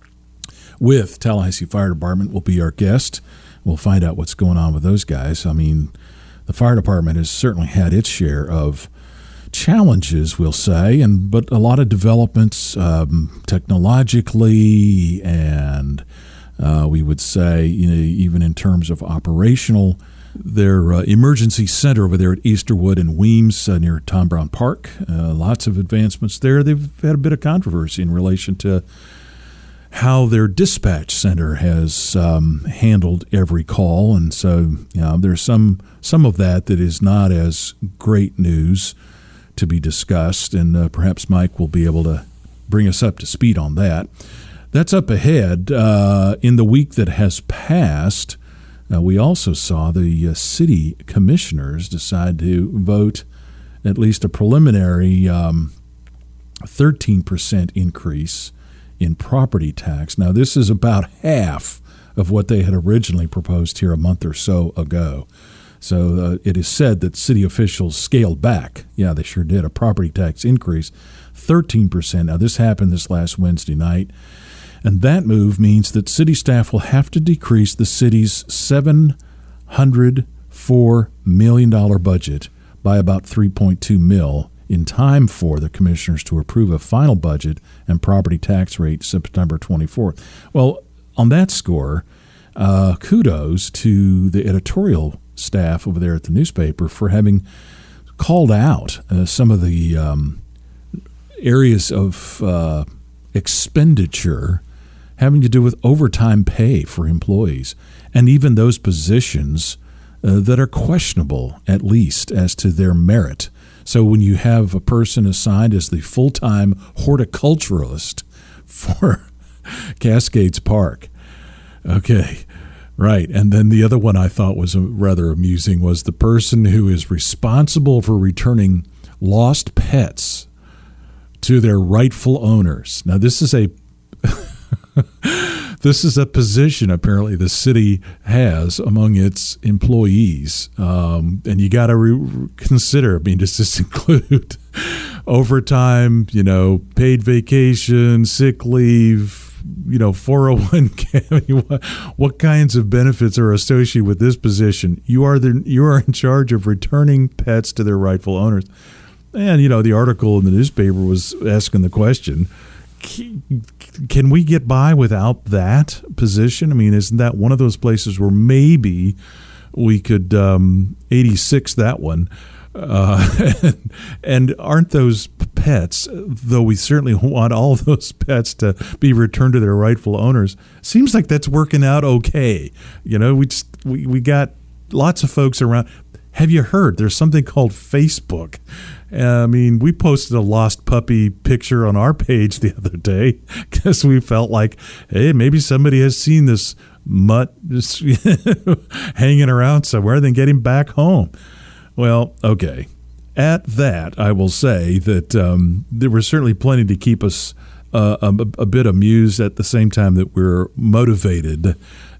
with Tallahassee Fire Department will be our guest. We'll find out what's going on with those guys. I mean, the fire department has certainly had its share of challenges, we'll say, and but a lot of developments um, technologically and uh, we would say, you know, even in terms of operational. Their uh, emergency center over there at Easterwood and Weems uh, near Tom Brown Park, uh, lots of advancements there. They've had a bit of controversy in relation to how their dispatch center has um, handled every call, and so you know, there's some some of that that is not as great news to be discussed, and uh, perhaps Mike will be able to bring us up to speed on that. That's up ahead. Uh, in the week that has passed, Uh, we also saw the uh, city commissioners decide to vote at least a preliminary um, thirteen percent increase in property tax. Now, this is about half of what they had originally proposed here a month or so ago. So uh, it is said that city officials scaled back. Yeah, they sure did. A property tax increase, thirteen percent. Now, this happened this last Wednesday night. And that move means that city staff will have to decrease the city's seven hundred four million dollars budget by about three point two mil in time for the commissioners to approve a final budget and property tax rate September twenty-fourth. Well, on that score, uh, kudos to the editorial staff over there at the newspaper for having called out uh, some of the um, areas of uh, expenditure having to do with overtime pay for employees, and even those positions uh, that are questionable, at least, as to their merit. So when you have a person assigned as the full-time horticulturalist for Cascades Park, okay, right, and then the other one I thought was rather amusing was the person who is responsible for returning lost pets to their rightful owners. Now, this is a This is a position apparently the city has among its employees, um, and you got to re- consider. I mean, does this include overtime? You know, paid vacation, sick leave, you know, four oh one k. I mean, what, what kinds of benefits are associated with this position? You are the you are in charge of returning pets to their rightful owners, and you know the article in the newspaper was asking the question. Can we get by without that position? I mean, isn't that one of those places where maybe we could um, eighty-six that one? Uh, and, and aren't those pets, though we certainly want all those pets to be returned to their rightful owners, seems like that's working out okay. You know, we just, we, we got lots of folks around. Have you heard there's something called Facebook? I mean, we posted a lost puppy picture on our page the other day because we felt like, hey, maybe somebody has seen this mutt just hanging around somewhere and then get him back home. Well, okay. At that, I will say that um, there was certainly plenty to keep us uh, a, a bit amused at the same time that we're motivated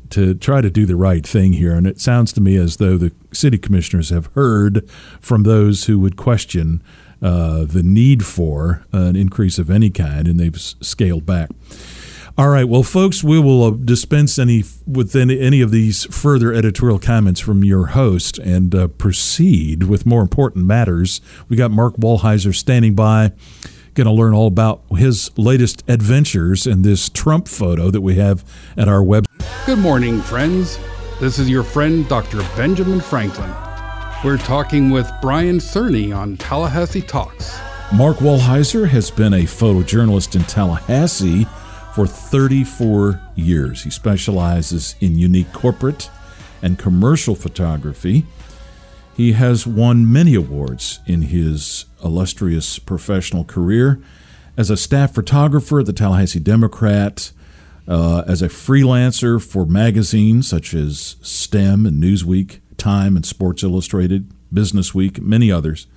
to try to do the right thing here. And it sounds to me as though the city commissioners have heard from those who would question uh, the need for an increase of any kind, and they've s- scaled back. All right, well, folks, we will uh, dispense any with any, any of these further editorial comments from your host and uh, proceed with more important matters. We got Mark Wallheiser standing by, going to learn all about his latest adventures in this Trump photo that we have at our website. Good morning, friends. This is your friend, Doctor Benjamin Franklin. We're talking with Brian Cerny on Tallahassee Talks. Mark Wallheiser has been a photojournalist in Tallahassee for thirty-four years. He specializes in unique corporate and commercial photography. He has won many awards in his illustrious professional career as a staff photographer at the Tallahassee Democrat, uh, as a freelancer for magazines such as STEM and Newsweek, Time and Sports Illustrated, Business Week, many others.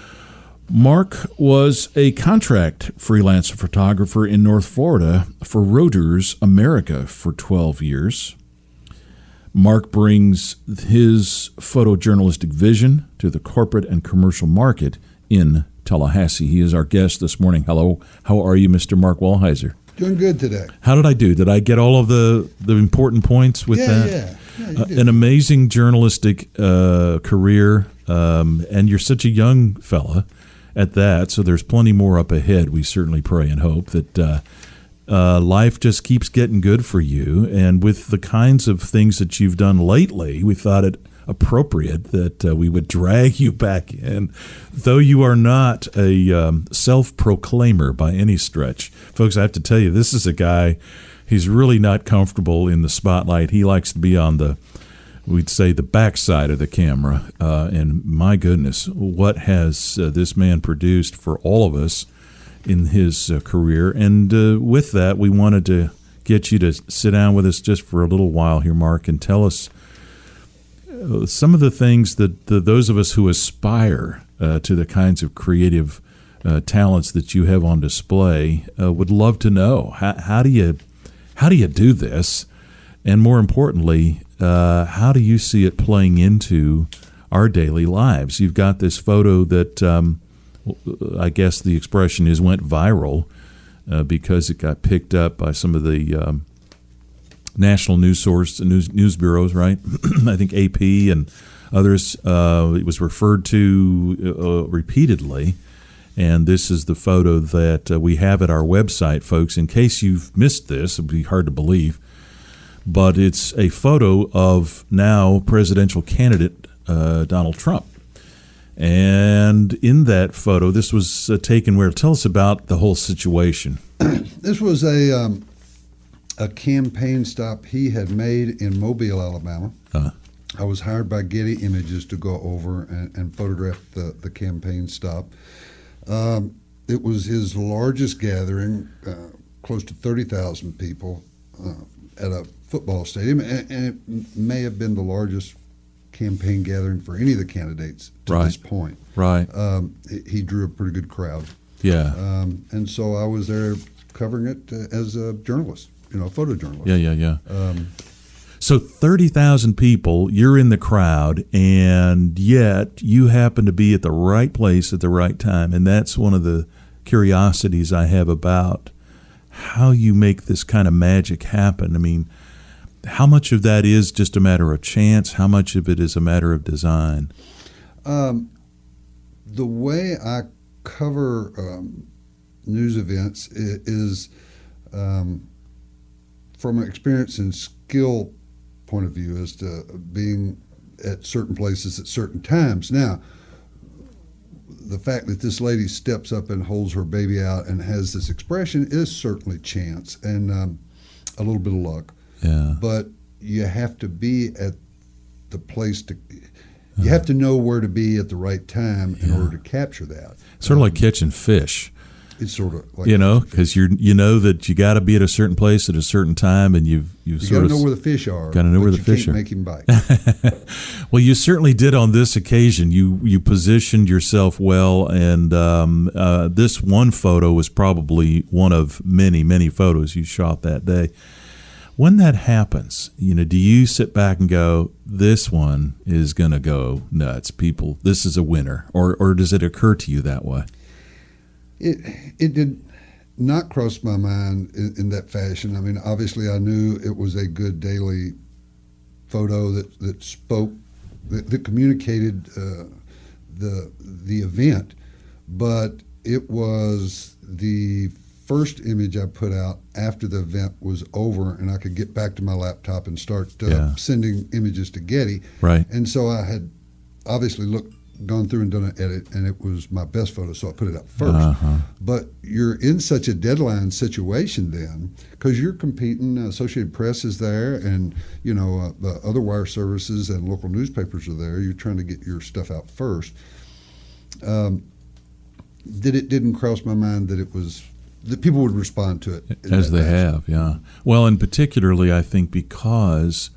Mark was a contract freelancer photographer in North Florida for Reuters America for twelve years. Mark brings his photojournalistic vision to the corporate and commercial market in Tallahassee. He is our guest this morning. Hello. How are you, Mister Mark Wallheiser? Doing good today. How did I do? Did I get all of the, the important points with yeah, that? Yeah, yeah. You Uh, did. an amazing journalistic uh, career, um, and you're such a young fella at that, so there's plenty more up ahead. We certainly pray and hope that uh, uh, life just keeps getting good for you. And with the kinds of things that you've done lately, we thought it appropriate that uh, we would drag you back in, though you are not a um, self-proclaimer by any stretch. Folks, I have to tell you, this is a guy, he's really not comfortable in the spotlight. He likes to be on the, we'd say, the backside of the camera. Uh, and my goodness, what has uh, this man produced for all of us in his uh, career? And uh, with that, we wanted to get you to sit down with us just for a little while here, Mark, and tell us uh, some of the things that the, those of us who aspire uh, to the kinds of creative uh, talents that you have on display uh, would love to know. How, how do you how do you do this? And more importantly, uh, how do you see it playing into our daily lives? You've got this photo that um, I guess the expression is went viral uh, because it got picked up by some of the um, national news source news news bureaus, right? I think A P and others. Uh, it was referred to uh, repeatedly, and this is the photo that uh, we have at our website, folks. In case you've missed this, it'd be hard to believe, but it's a photo of now presidential candidate uh, Donald Trump. And in that photo, this was uh, taken where? Tell us about the whole situation. This was a um, a campaign stop he had made in Mobile, Alabama. Uh, I was hired by Getty Images to go over and, and photograph the, the campaign stop. Um, it was his largest gathering, uh, close to thirty thousand people uh, at a football stadium, and, and it may have been the largest campaign gathering for any of the candidates to Right. this point. right. Um, he, he drew a pretty good crowd. Yeah. Um, and so I was there covering it uh, as a journalist, you know, a photojournalist. Yeah, yeah, yeah. Um, So thirty thousand people, you're in the crowd, and yet you happen to be at the right place at the right time. And that's one of the curiosities I have about how you make this kind of magic happen. I mean, how much of that is just a matter of chance? How much of it is a matter of design? um, the way I cover um, news events i- is um, from an experience and skill point of view as to being at certain places at certain times. Now, the fact that this lady steps up and holds her baby out and has this expression is certainly chance and um, a little bit of luck. Yeah. But you have to be at the place to, you have to know where to be at the right time in order to capture that. Sort of like catching fish. It's sort of like You know, because you you know that you got to be at a certain place at a certain time, and you've you you sort got to of know where the fish are. gotta know but where the you fish can't are. Make him bite. Well, you certainly did on this occasion. You you positioned yourself well, and um, uh, this one photo was probably one of many, many photos you shot that day. When that happens, you know, do you sit back and go, this one is going to go nuts, people, this is a winner, or or does it occur to you that way? It it did not cross my mind in, in that fashion. I mean, obviously I knew it was a good daily photo that, that spoke, that, that communicated uh, the the event, but it was the first image I put out after the event was over, and I could get back to my laptop and start uh, Yeah. sending images to Getty. Right. And so I had obviously looked, gone through and done an edit, and it was my best photo, so I put it up first. Uh-huh. But you're in such a deadline situation then, because you're competing. Uh, Associated Press is there, and you know uh, the other wire services and local newspapers are there. You're trying to get your stuff out first. Um, that it didn't cross my mind that it was that people would respond to it in As that they fashion. have, yeah. Well, and particularly, I think because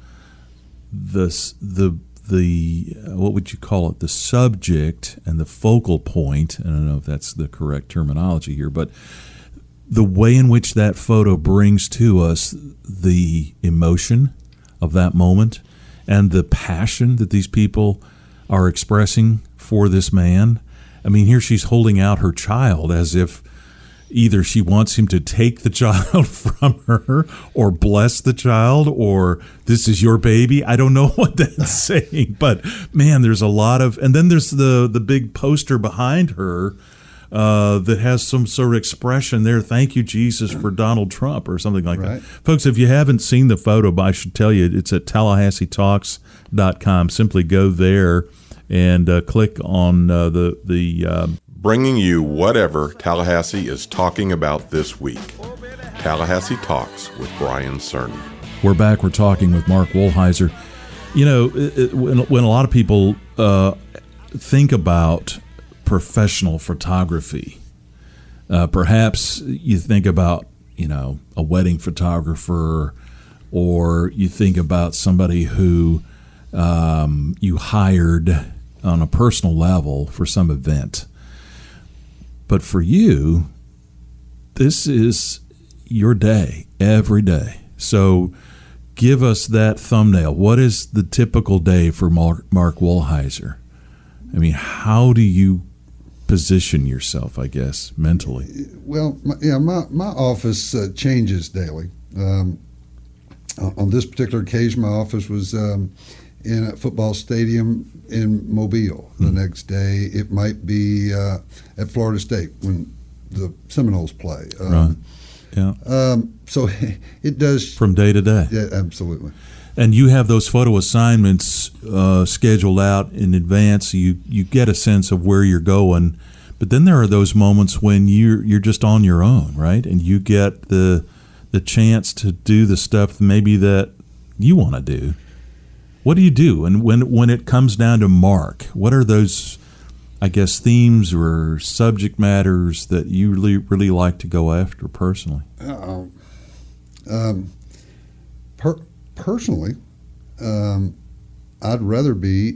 the s- the the uh, what would you call it? The subject and the focal point. I don't know if that's the correct terminology here, but the way in which that photo brings to us the emotion of that moment and the passion that these people are expressing for this man. I mean, here she's holding out her child as if either she wants him to take the child from her or bless the child or this is your baby. I don't know what that's saying, but man, there's a lot of, and then there's the, the big poster behind her uh, that has some sort of expression there. Thank you, Jesus, for Donald Trump or something like Right. that. Folks, if you haven't seen the photo, but I should tell you, it's at Tallahassee Talks dot com. Simply go there and uh, click on uh, the, the, um, Bringing you whatever Tallahassee is talking about this week. Tallahassee Talks with Brian Cerny. We're back. We're talking with Mark Wohlheiser. You know, it, it, when, when a lot of people uh, think about professional photography, uh, perhaps you think about, you know, a wedding photographer, or you think about somebody who um, you hired on a personal level for some event. But for you, this is your day, every day. So give us that thumbnail. What is the typical day for Mark, Mark Wohlheiser? I mean, how do you position yourself, I guess, mentally? Well, my, yeah, my, my office uh, changes daily. Um, on this particular occasion, my office was um, in a football stadium in Mobile. The Mm-hmm. next day, it might be uh, at Florida State when the Seminoles play. Um, Right. Yeah. Um, so it does. From day to day. Yeah, absolutely. And you have those photo assignments uh, scheduled out in advance, so you, you get a sense of where you're going. But then there are those moments when you're you're just on your own, right? And you get the the chance to do the stuff maybe that you want to do. What do you do? And when when it comes down to Mark, what are those, I guess, themes or subject matters that you really really like to go after personally? Uh, um, per, personally, um, I'd rather be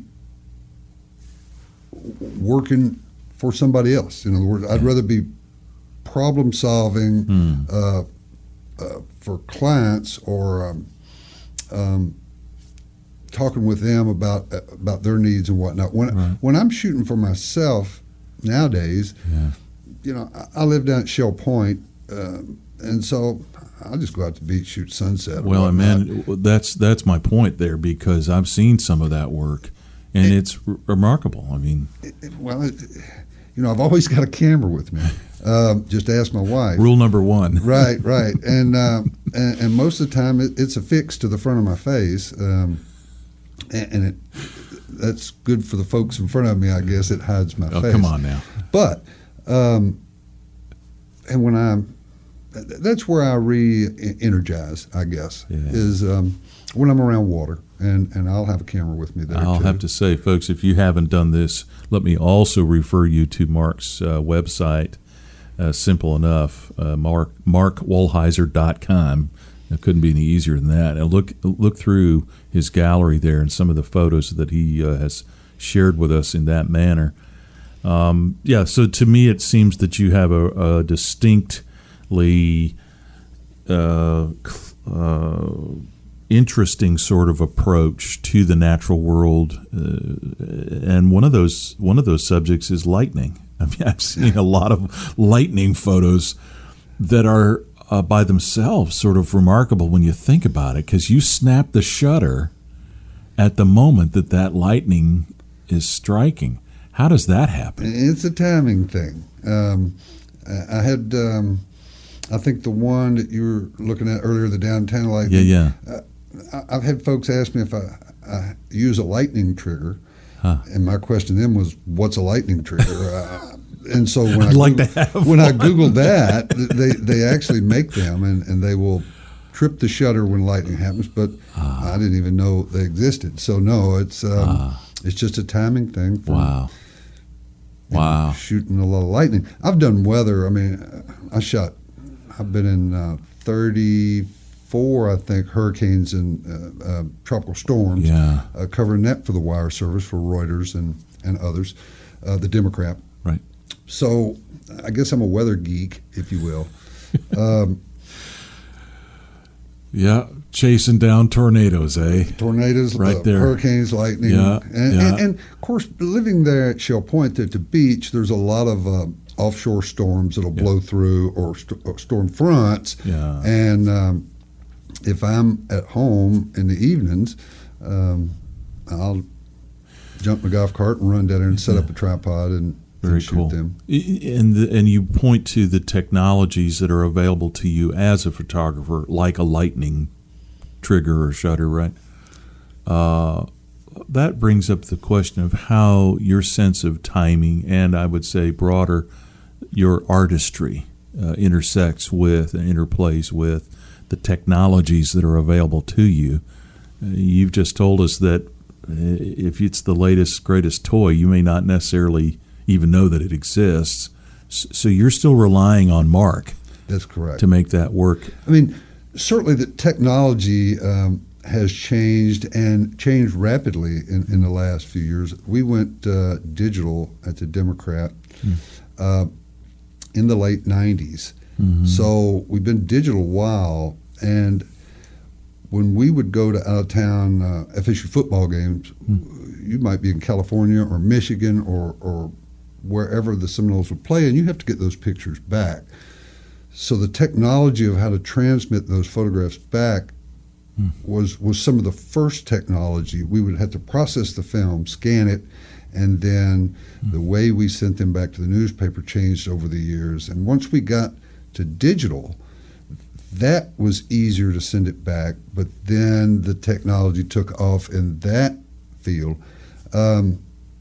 working for somebody else. In other words, I'd rather be problem solving Hmm. uh, uh, for clients or um, um, talking with them about uh, about their needs and whatnot. When Right. when I'm shooting for myself nowadays, Yeah. you know, I, I live down at Shell Point, um, and so I'll just go out to the beach, shoot sunset. or Well, and whatnot. man, that's that's my point there, because I've seen some of that work, and it's r- remarkable. I mean, It- it- well, it, you know, I've always got a camera with me. Um, just ask my wife. rule number one. Right, right, and, um, and and most of the time it, it's affixed to the front of my face, um, and, and it that's good for the folks in front of me. I guess it hides my Oh, face. come on now. But, um, and when I'm, that's where I re-energize, I guess, Yeah. is um, when I'm around water, and, and I'll have a camera with me there I'll too. have to say, folks, if you haven't done this, let me also refer you to Mark's uh, website. Uh, simple enough, uh, Mark Mark Wohlheiser dot com. It couldn't be any easier than that. And look look through his gallery there and some of the photos that he uh, has shared with us in that manner. Um, yeah, so to me, it seems that you have a, a distinctly uh, uh, interesting sort of approach to the natural world, uh, and one of those one of those subjects is lightning. I mean, I've seen a lot of lightning photos that are uh, by themselves sort of remarkable when you think about it, because you snap the shutter at the moment that that lightning is striking. How does that happen? It's a timing thing. Um, I had, um, I think the one that you were looking at earlier, the downtown lightning. Yeah, yeah. Uh, I've had folks ask me if I, I use a lightning trigger, huh. and my question to them was, "What's a lightning trigger?" uh, and so when I'd I like Googled, to have when one. I googled that, they they actually make them, and, and they will trip the shutter when lightning happens. But ah. I didn't even know they existed. So no, it's um, ah. it's just a timing thing. For, wow. you Wow. know, shooting a lot of lightning. I've done weather. I mean, I shot. I've been in uh, thirty-four, I think, hurricanes and uh, uh, tropical storms. Yeah. Uh, covering that for the wire service for Reuters and and others, uh, the Democrat. Right. So I guess I'm a weather geek, if you will. Um, yeah, chasing down tornadoes, eh? Tornadoes, right uh, there. Hurricanes, lightning. Yeah, and, yeah. And, and, of course, living there at Shell Point at the beach, there's a lot of uh, offshore storms that'll yeah. blow through or, st- or storm fronts. Yeah. And um, if I'm at home in the evenings, um, I'll jump my golf cart and run down there and set yeah. up a tripod and, Very and shoot cool. them. And the, and you point to the technologies that are available to you as a photographer, like a lightning trigger or shutter, right? Uh, that brings up the question of how your sense of timing and, I would say broader, your artistry uh, intersects with and interplays with the technologies that are available to you. Uh, you've just told us that if it's the latest, greatest toy, you may not necessarily even know that it exists. So you're still relying on Mark. That's correct. To make that work. I mean, certainly the technology um, has changed and changed rapidly in, in the last few years. We went uh, digital at the Democrat mm. uh, in the late nineties. Mm-hmm. So we've been digital a while, and when we would go to out-of-town uh, F S U football games, mm. you might be in California or Michigan or, or wherever the Seminoles would play, and you have to get those pictures back. So the technology of how to transmit those photographs back mm. was was some of the first technology. We would have to process the film, scan it, and then mm. the way we sent them back to the newspaper changed over the years. And once we got to digital, that was easier to send it back, but then the technology took off in that field. Um,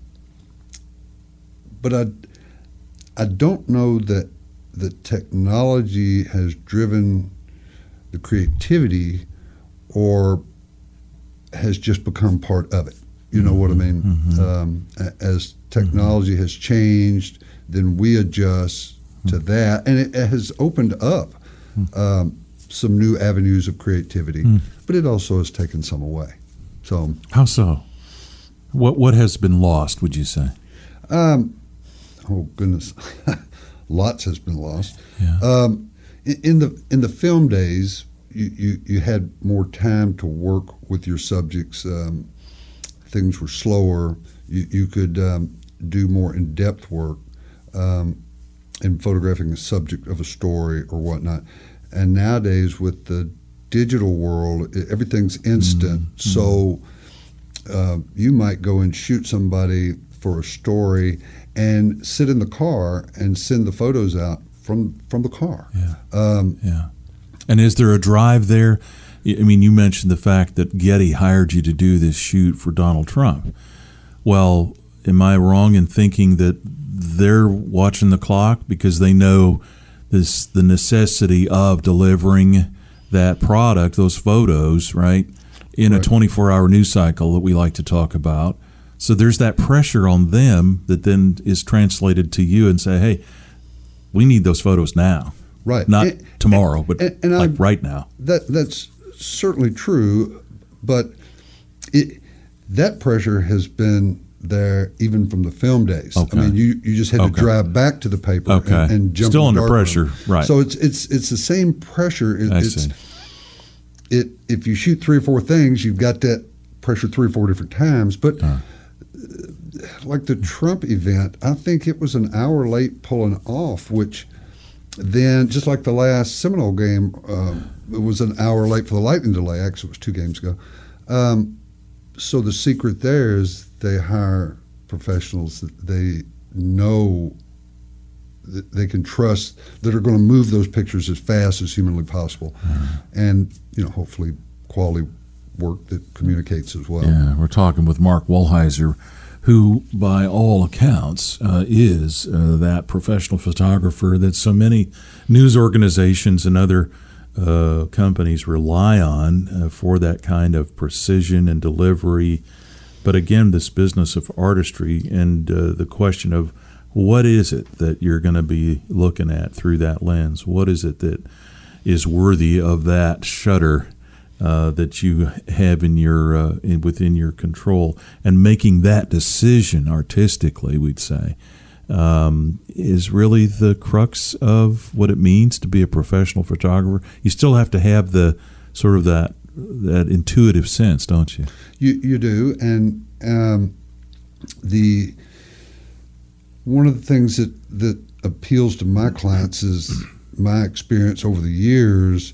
but I, I don't know that the technology has driven the creativity or has just become part of it. You know mm-hmm, what I mean? Mm-hmm. Um, as technology mm-hmm. has changed, then we adjust mm-hmm. to that, and it, it has opened up mm-hmm. um, some new avenues of creativity, mm. but it also has taken some away. So how so? What what has been lost, would you say? Um, oh goodness, lots has been lost. Yeah. Um, in, in the in the film days, you, you, you had more time to work with your subjects. Um, things were slower. You you could um, do more in depth work um, in photographing the subject of a story or whatnot. And nowadays, with the digital world, everything's instant. Mm-hmm. So uh, you might go and shoot somebody for a story and sit in the car and send the photos out from from the car. Yeah. Um, yeah. And is there a drive there? I mean, you mentioned the fact that Getty hired you to do this shoot for Donald Trump. Well, am I wrong in thinking that they're watching the clock because they know this the necessity of delivering that product, those photos, right, in right. a twenty-four hour news cycle that we like to talk about? So there's that pressure on them that then is translated to you and say, hey, we need those photos now. Right. Not and, tomorrow, but and, and like I, right now. That That's certainly true, but it, that pressure has been there even from the film days. Okay. I mean, you, you just had okay. to drive back to the paper okay. and, and jump Still in the under pressure, room. right. So it's it's it's the same pressure. It, I it's, see. it if you shoot three or four things, you've got that pressure three or four different times. But uh. like the Trump event, I think it was an hour late pulling off, which then, just like the last Seminole game, um, it was an hour late for the lightning delay. Actually, it was two games ago. Um, so the secret there is they hire professionals that they know that they can trust, that are going to move those pictures as fast as humanly possible, mm-hmm. and you know, hopefully quality work that communicates as well. Yeah, we're talking with Mark Wohlheiser, who, by all accounts, uh, is uh, that professional photographer that so many news organizations and other uh, companies rely on uh, for that kind of precision and delivery. But again, this business of artistry and uh, the question of what is it that you're going to be looking at through that lens? What is it that is worthy of that shutter uh, that you have in your uh, in, within your control? And making that decision artistically, we'd say, um, is really the crux of what it means to be a professional photographer. You still have to have the sort of that that intuitive sense, don't you? You you do, and um, the one of the things that, that appeals to my clients is my experience over the years.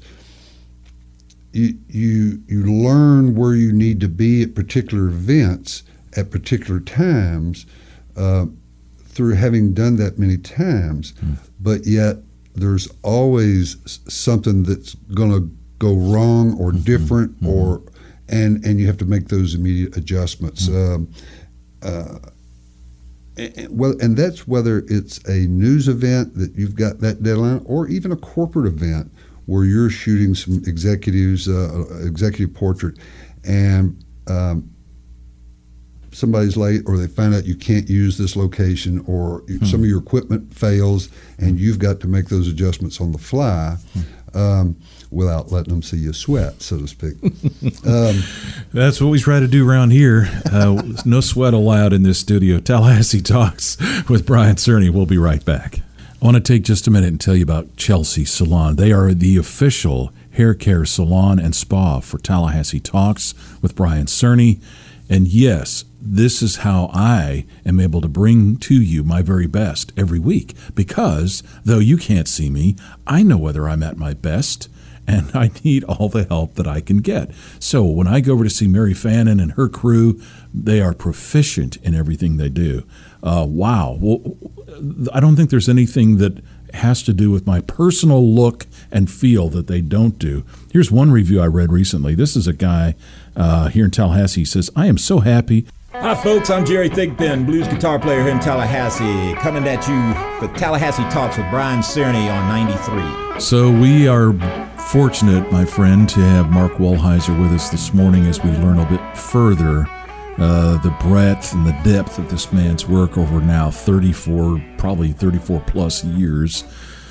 You, you you learn where you need to be at particular events at particular times uh, through having done that many times, mm. but yet there's always something that's going to go wrong or mm-hmm. different, mm-hmm. or and and you have to make those immediate adjustments. Mm-hmm. Um, uh, And, well, and that's whether it's a news event that you've got that deadline, or even a corporate event where you're shooting some executives, uh, executive portrait, and um, somebody's late, or they find out you can't use this location, or hmm. some of your equipment fails, and you've got to make those adjustments on the fly. Hmm. Um, without letting them see you sweat, so to speak. Um, That's what we try to do around here. Uh, no sweat allowed in this studio. Tallahassee Talks with Brian Cerny. We'll be right back. I want to take just a minute and tell you about Chelsea Salon. They are the official hair care salon and spa for Tallahassee Talks with Brian Cerny. And yes, this is how I am able to bring to you my very best every week, because though you can't see me, I know whether I'm at my best, and I need all the help that I can get. So when I go over to see Mary Fannin and her crew, they are proficient in everything they do. Uh, wow. Well, I don't think there's anything that has to do with my personal look and feel that they don't do. Here's one review I read recently. This is a guy uh, here in Tallahassee. He says, "I am so happy." Hi folks, I'm Jerry Thigpen, blues guitar player here in Tallahassee, coming at you for Tallahassee Talks with Brian Cerny on ninety-three. So we are fortunate, my friend, to have Mark Wohlheiser with us this morning as we learn a bit further uh, the breadth and the depth of this man's work over now thirty-four, probably thirty-four plus years.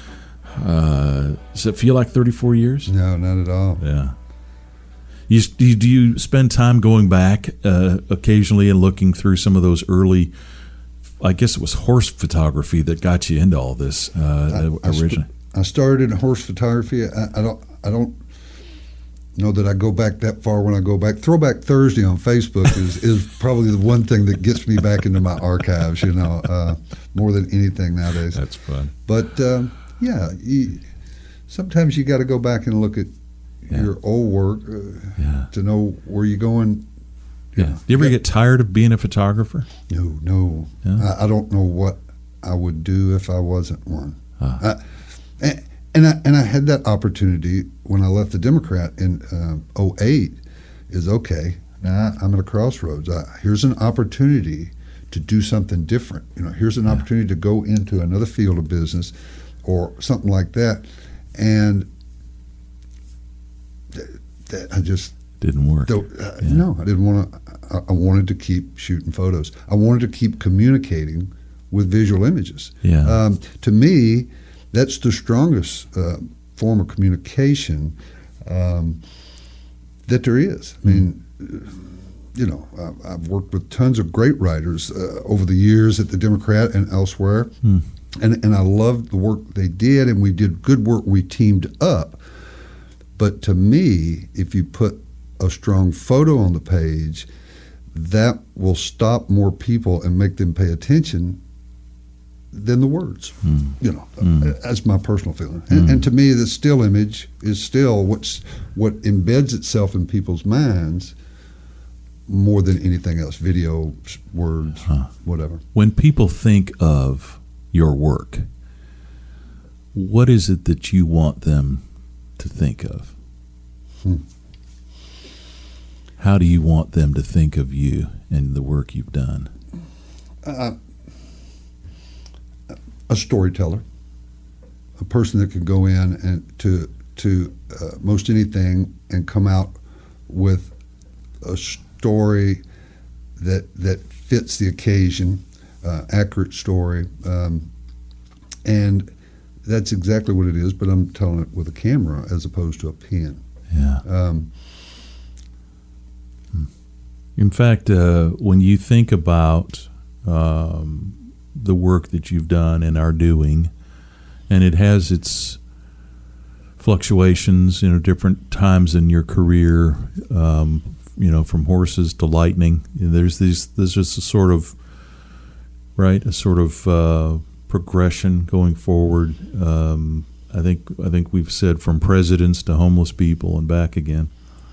Uh, does it feel like thirty-four years? No, not at all. Yeah. You, do you spend time going back uh, occasionally and looking through some of those early, I guess it was horse photography that got you into all this uh, I, originally? I, st- I started in horse photography. I, I don't I don't know that I go back that far when I go back. Throwback Thursday on Facebook is, is probably the one thing that gets me back into my archives, you know, uh, more than anything nowadays. That's fun. But, um, yeah, you, sometimes you got to go back and look at Yeah. your old work uh, yeah. to know where you're going. Yeah. Do you ever yeah. get tired of being a photographer? No, no. Yeah. I, I don't know what I would do if I wasn't one. Ah. I, and, and I and I had that opportunity when I left the Democrat in uh, oh eight. Is okay. Now I'm at a crossroads. I, here's an opportunity to do something different. You know, here's an yeah. opportunity to go into another field of business or something like that, and. That I just didn't work. The, uh, yeah. No, I didn't want to. I, I wanted to keep shooting photos. I wanted to keep communicating with visual images. Yeah. Um, to me, that's the strongest uh, form of communication um, that there is. I mean, mm. you know, I, I've worked with tons of great writers uh, over the years at the Democrat and elsewhere, mm. and and I loved the work they did, and we did good work. We teamed up. But to me, if you put a strong photo on the page, that will stop more people and make them pay attention than the words. Mm. You know, mm. that's my personal feeling. And, mm. and to me, the still image is still what's what embeds itself in people's minds more than anything else. Video, words, huh. whatever. When people think of your work, what is it that you want them to think of? Hmm. How do you want them to think of you and the work you've done? Uh, a storyteller, a person that can go in and to to uh, most anything and come out with a story that that fits the occasion, uh, accurate story, um, and that's exactly what it is. But I'm telling it with a camera as opposed to a pen. Yeah. Um, In fact, uh, when you think about um, the work that you've done and are doing, and it has its fluctuations, you know, different times in your career, um, you know, from horses to lightning. There's these. There's just a sort of, right, a sort of uh, progression going forward. Um, I think I think we've said from presidents to homeless people and back again.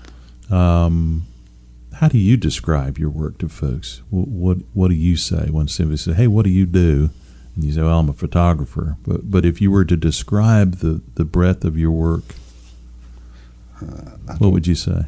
Um, how do you describe your work to folks? What what, what do you say when somebody says, "Hey, what do you do?" And you say, "Well, I'm a photographer." But but if you were to describe the, the breadth of your work, uh, what would you say?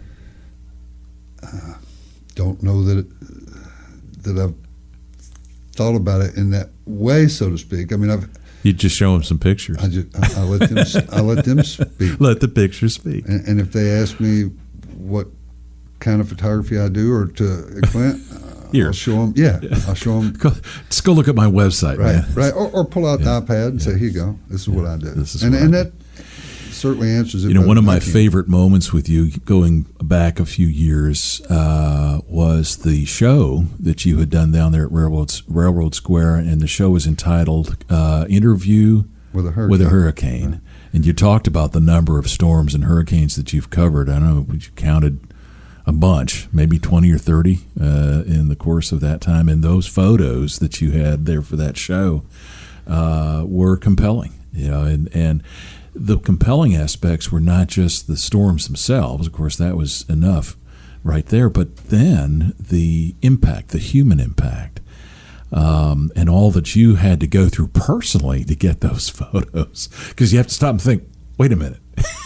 Uh, don't know that it, that I've thought about it in that way, so to speak. I mean, I've. You just show them some pictures. I just I, I let them I let them speak. Let the pictures speak. And, and if they ask me what kind of photography I do, or to Clint, uh, I'll show them. Yeah, yeah, I'll show them. Go, just go look at my website, right? Man. Right, or, or pull out yeah. the iPad and yeah. say, "Here you go. This is yeah. what I do." This is and what and I that certainly answers it. You know, one of my can. favorite moments with you, going back a few years, uh, was the show that you had done down there at Railroad Railroad Square, and the show was entitled uh, "Interview with a Hurricane." With a hurricane. Right. And you talked about the number of storms and hurricanes that you've covered. I don't know, you counted a bunch, maybe twenty or thirty uh, in the course of that time. And those photos that you had there for that show uh, were compelling. You know, and, and the compelling aspects were not just the storms themselves. Of course, that was enough right there. But then the impact, the human impact, um, and all that you had to go through personally to get those photos. Because you have to stop and think, wait a minute.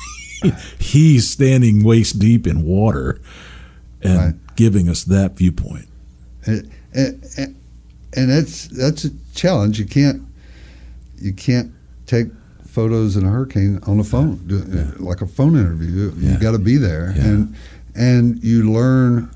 He's standing waist deep in water and right. giving us that viewpoint. And, and, and that's that's a challenge. You can't you can't take photos in a hurricane on a phone, yeah. like a phone interview. You yeah. got to be there, yeah. and and you learn.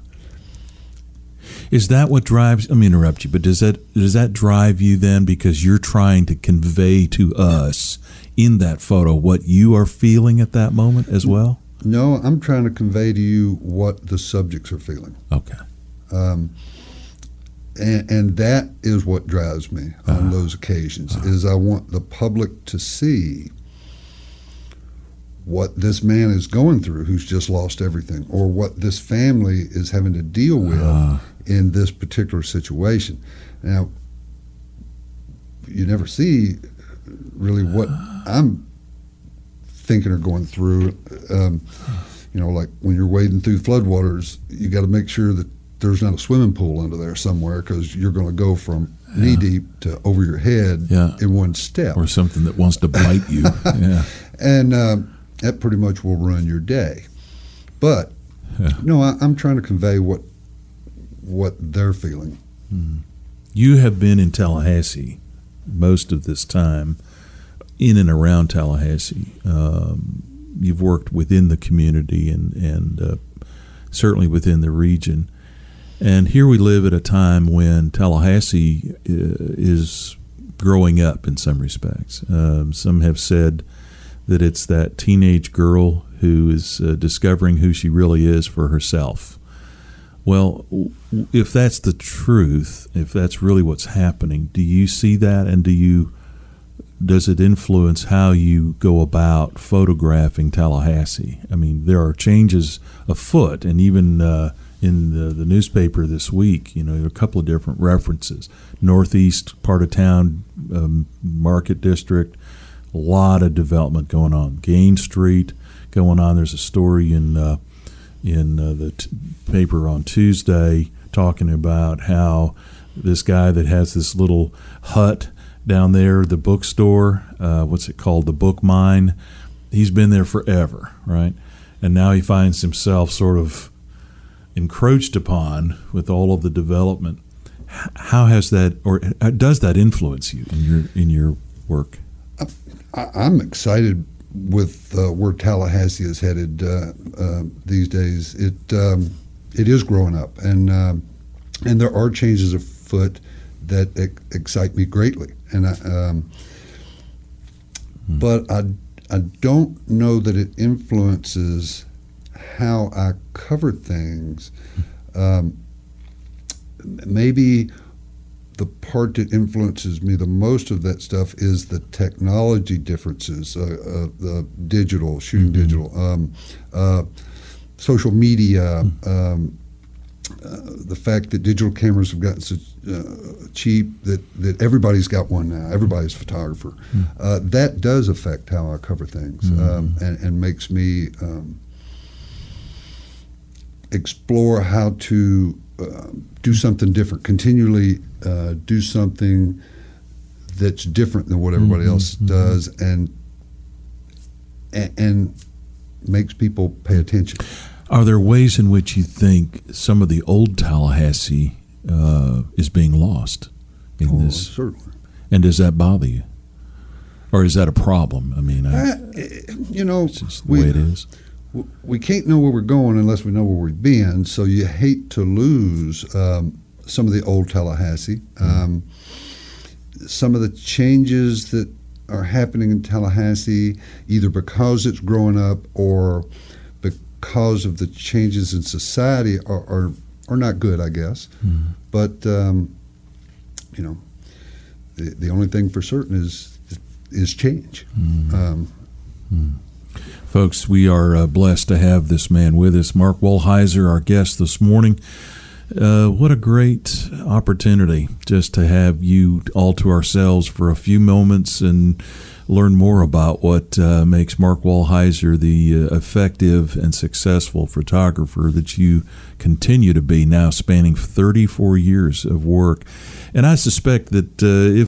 Is that what drives? Let me interrupt you, but does that does that drive you then because you're trying to convey to us in that photo what you are feeling at that moment as well? No, I'm trying to convey to you what the subjects are feeling. Okay. Um, and, and that is what drives me on uh-huh. those occasions, uh-huh. is I want the public to see what this man is going through who's just lost everything, or what this family is having to deal with uh-huh. in this particular situation. Now, you never see really what I'm thinking or going through. Um, you know, like when you're wading through floodwaters, you got to make sure that there's not a swimming pool under there somewhere, because you're going to go from yeah. knee deep to over your head yeah. in one step. Or something that wants to bite you. Yeah. And um, that pretty much will ruin your day. But, yeah. no, I, I'm trying to convey what what they're feeling. Mm-hmm. You have been in Tallahassee most of this time, in and around Tallahassee. Um, you've worked within the community and, and uh, certainly within the region. And here we live at a time when Tallahassee is growing up in some respects. Um, some have said that it's that teenage girl who is uh, discovering who she really is for herself. Well, if that's the truth, if that's really what's happening, do you see that, and do you does it influence how you go about photographing Tallahassee? I mean, there are changes afoot, and even uh, in the, the newspaper this week, you know, there are a couple of different references. Northeast part of town, um, Market District, a lot of development going on. Gain Street going on. There's a story in uh, in uh, the t- paper on Tuesday talking about how this guy that has this little hut down there, the bookstore, uh, what's it called, the Book Mine, he's been there forever, right? And now he finds himself sort of encroached upon with all of the development. How has that, or does that influence you in your in your work? I, I'm excited with uh, where Tallahassee is headed uh, uh, these days. It um, it is growing up, and uh, and there are changes afoot that ex- excite me greatly. And I, um, hmm. but I I don't know that it influences how I cover things. Um, maybe the part that influences me the most of that stuff is the technology differences, uh, uh, the digital, shooting mm-hmm. digital, um, uh, social media, mm-hmm. um, uh, the fact that digital cameras have gotten so uh, cheap that, that everybody's got one now, everybody's a photographer. Mm-hmm. Uh, that does affect how I cover things mm-hmm. um, and, and makes me um, explore how to uh, do something different, continually uh, do something that's different than what everybody mm-hmm, else does, and, and and makes people pay attention. Are there ways in which you think some of the old Tallahassee uh, is being lost in oh, this? Certainly. And does that bother you? Or is that a problem? I mean, I, uh, you know, it's just the we, way it is. We can't know where we're going unless we know where we've been, so you hate to lose um, some of the old Tallahassee. Um, some of the changes that are happening in Tallahassee, either because it's growing up or because of the changes in society, are are, are not good, I guess. Mm. But, um, you know, the, the only thing for certain is is change. Mm. Um, mm. Folks, we are uh, blessed to have this man with us, Mark Wohlheiser, our guest this morning. Uh, what a great opportunity just to have you all to ourselves for a few moments and learn more about what uh, makes Mark Wohlheiser the uh, effective and successful photographer that you continue to be now, spanning thirty-four years of work. And I suspect that uh, if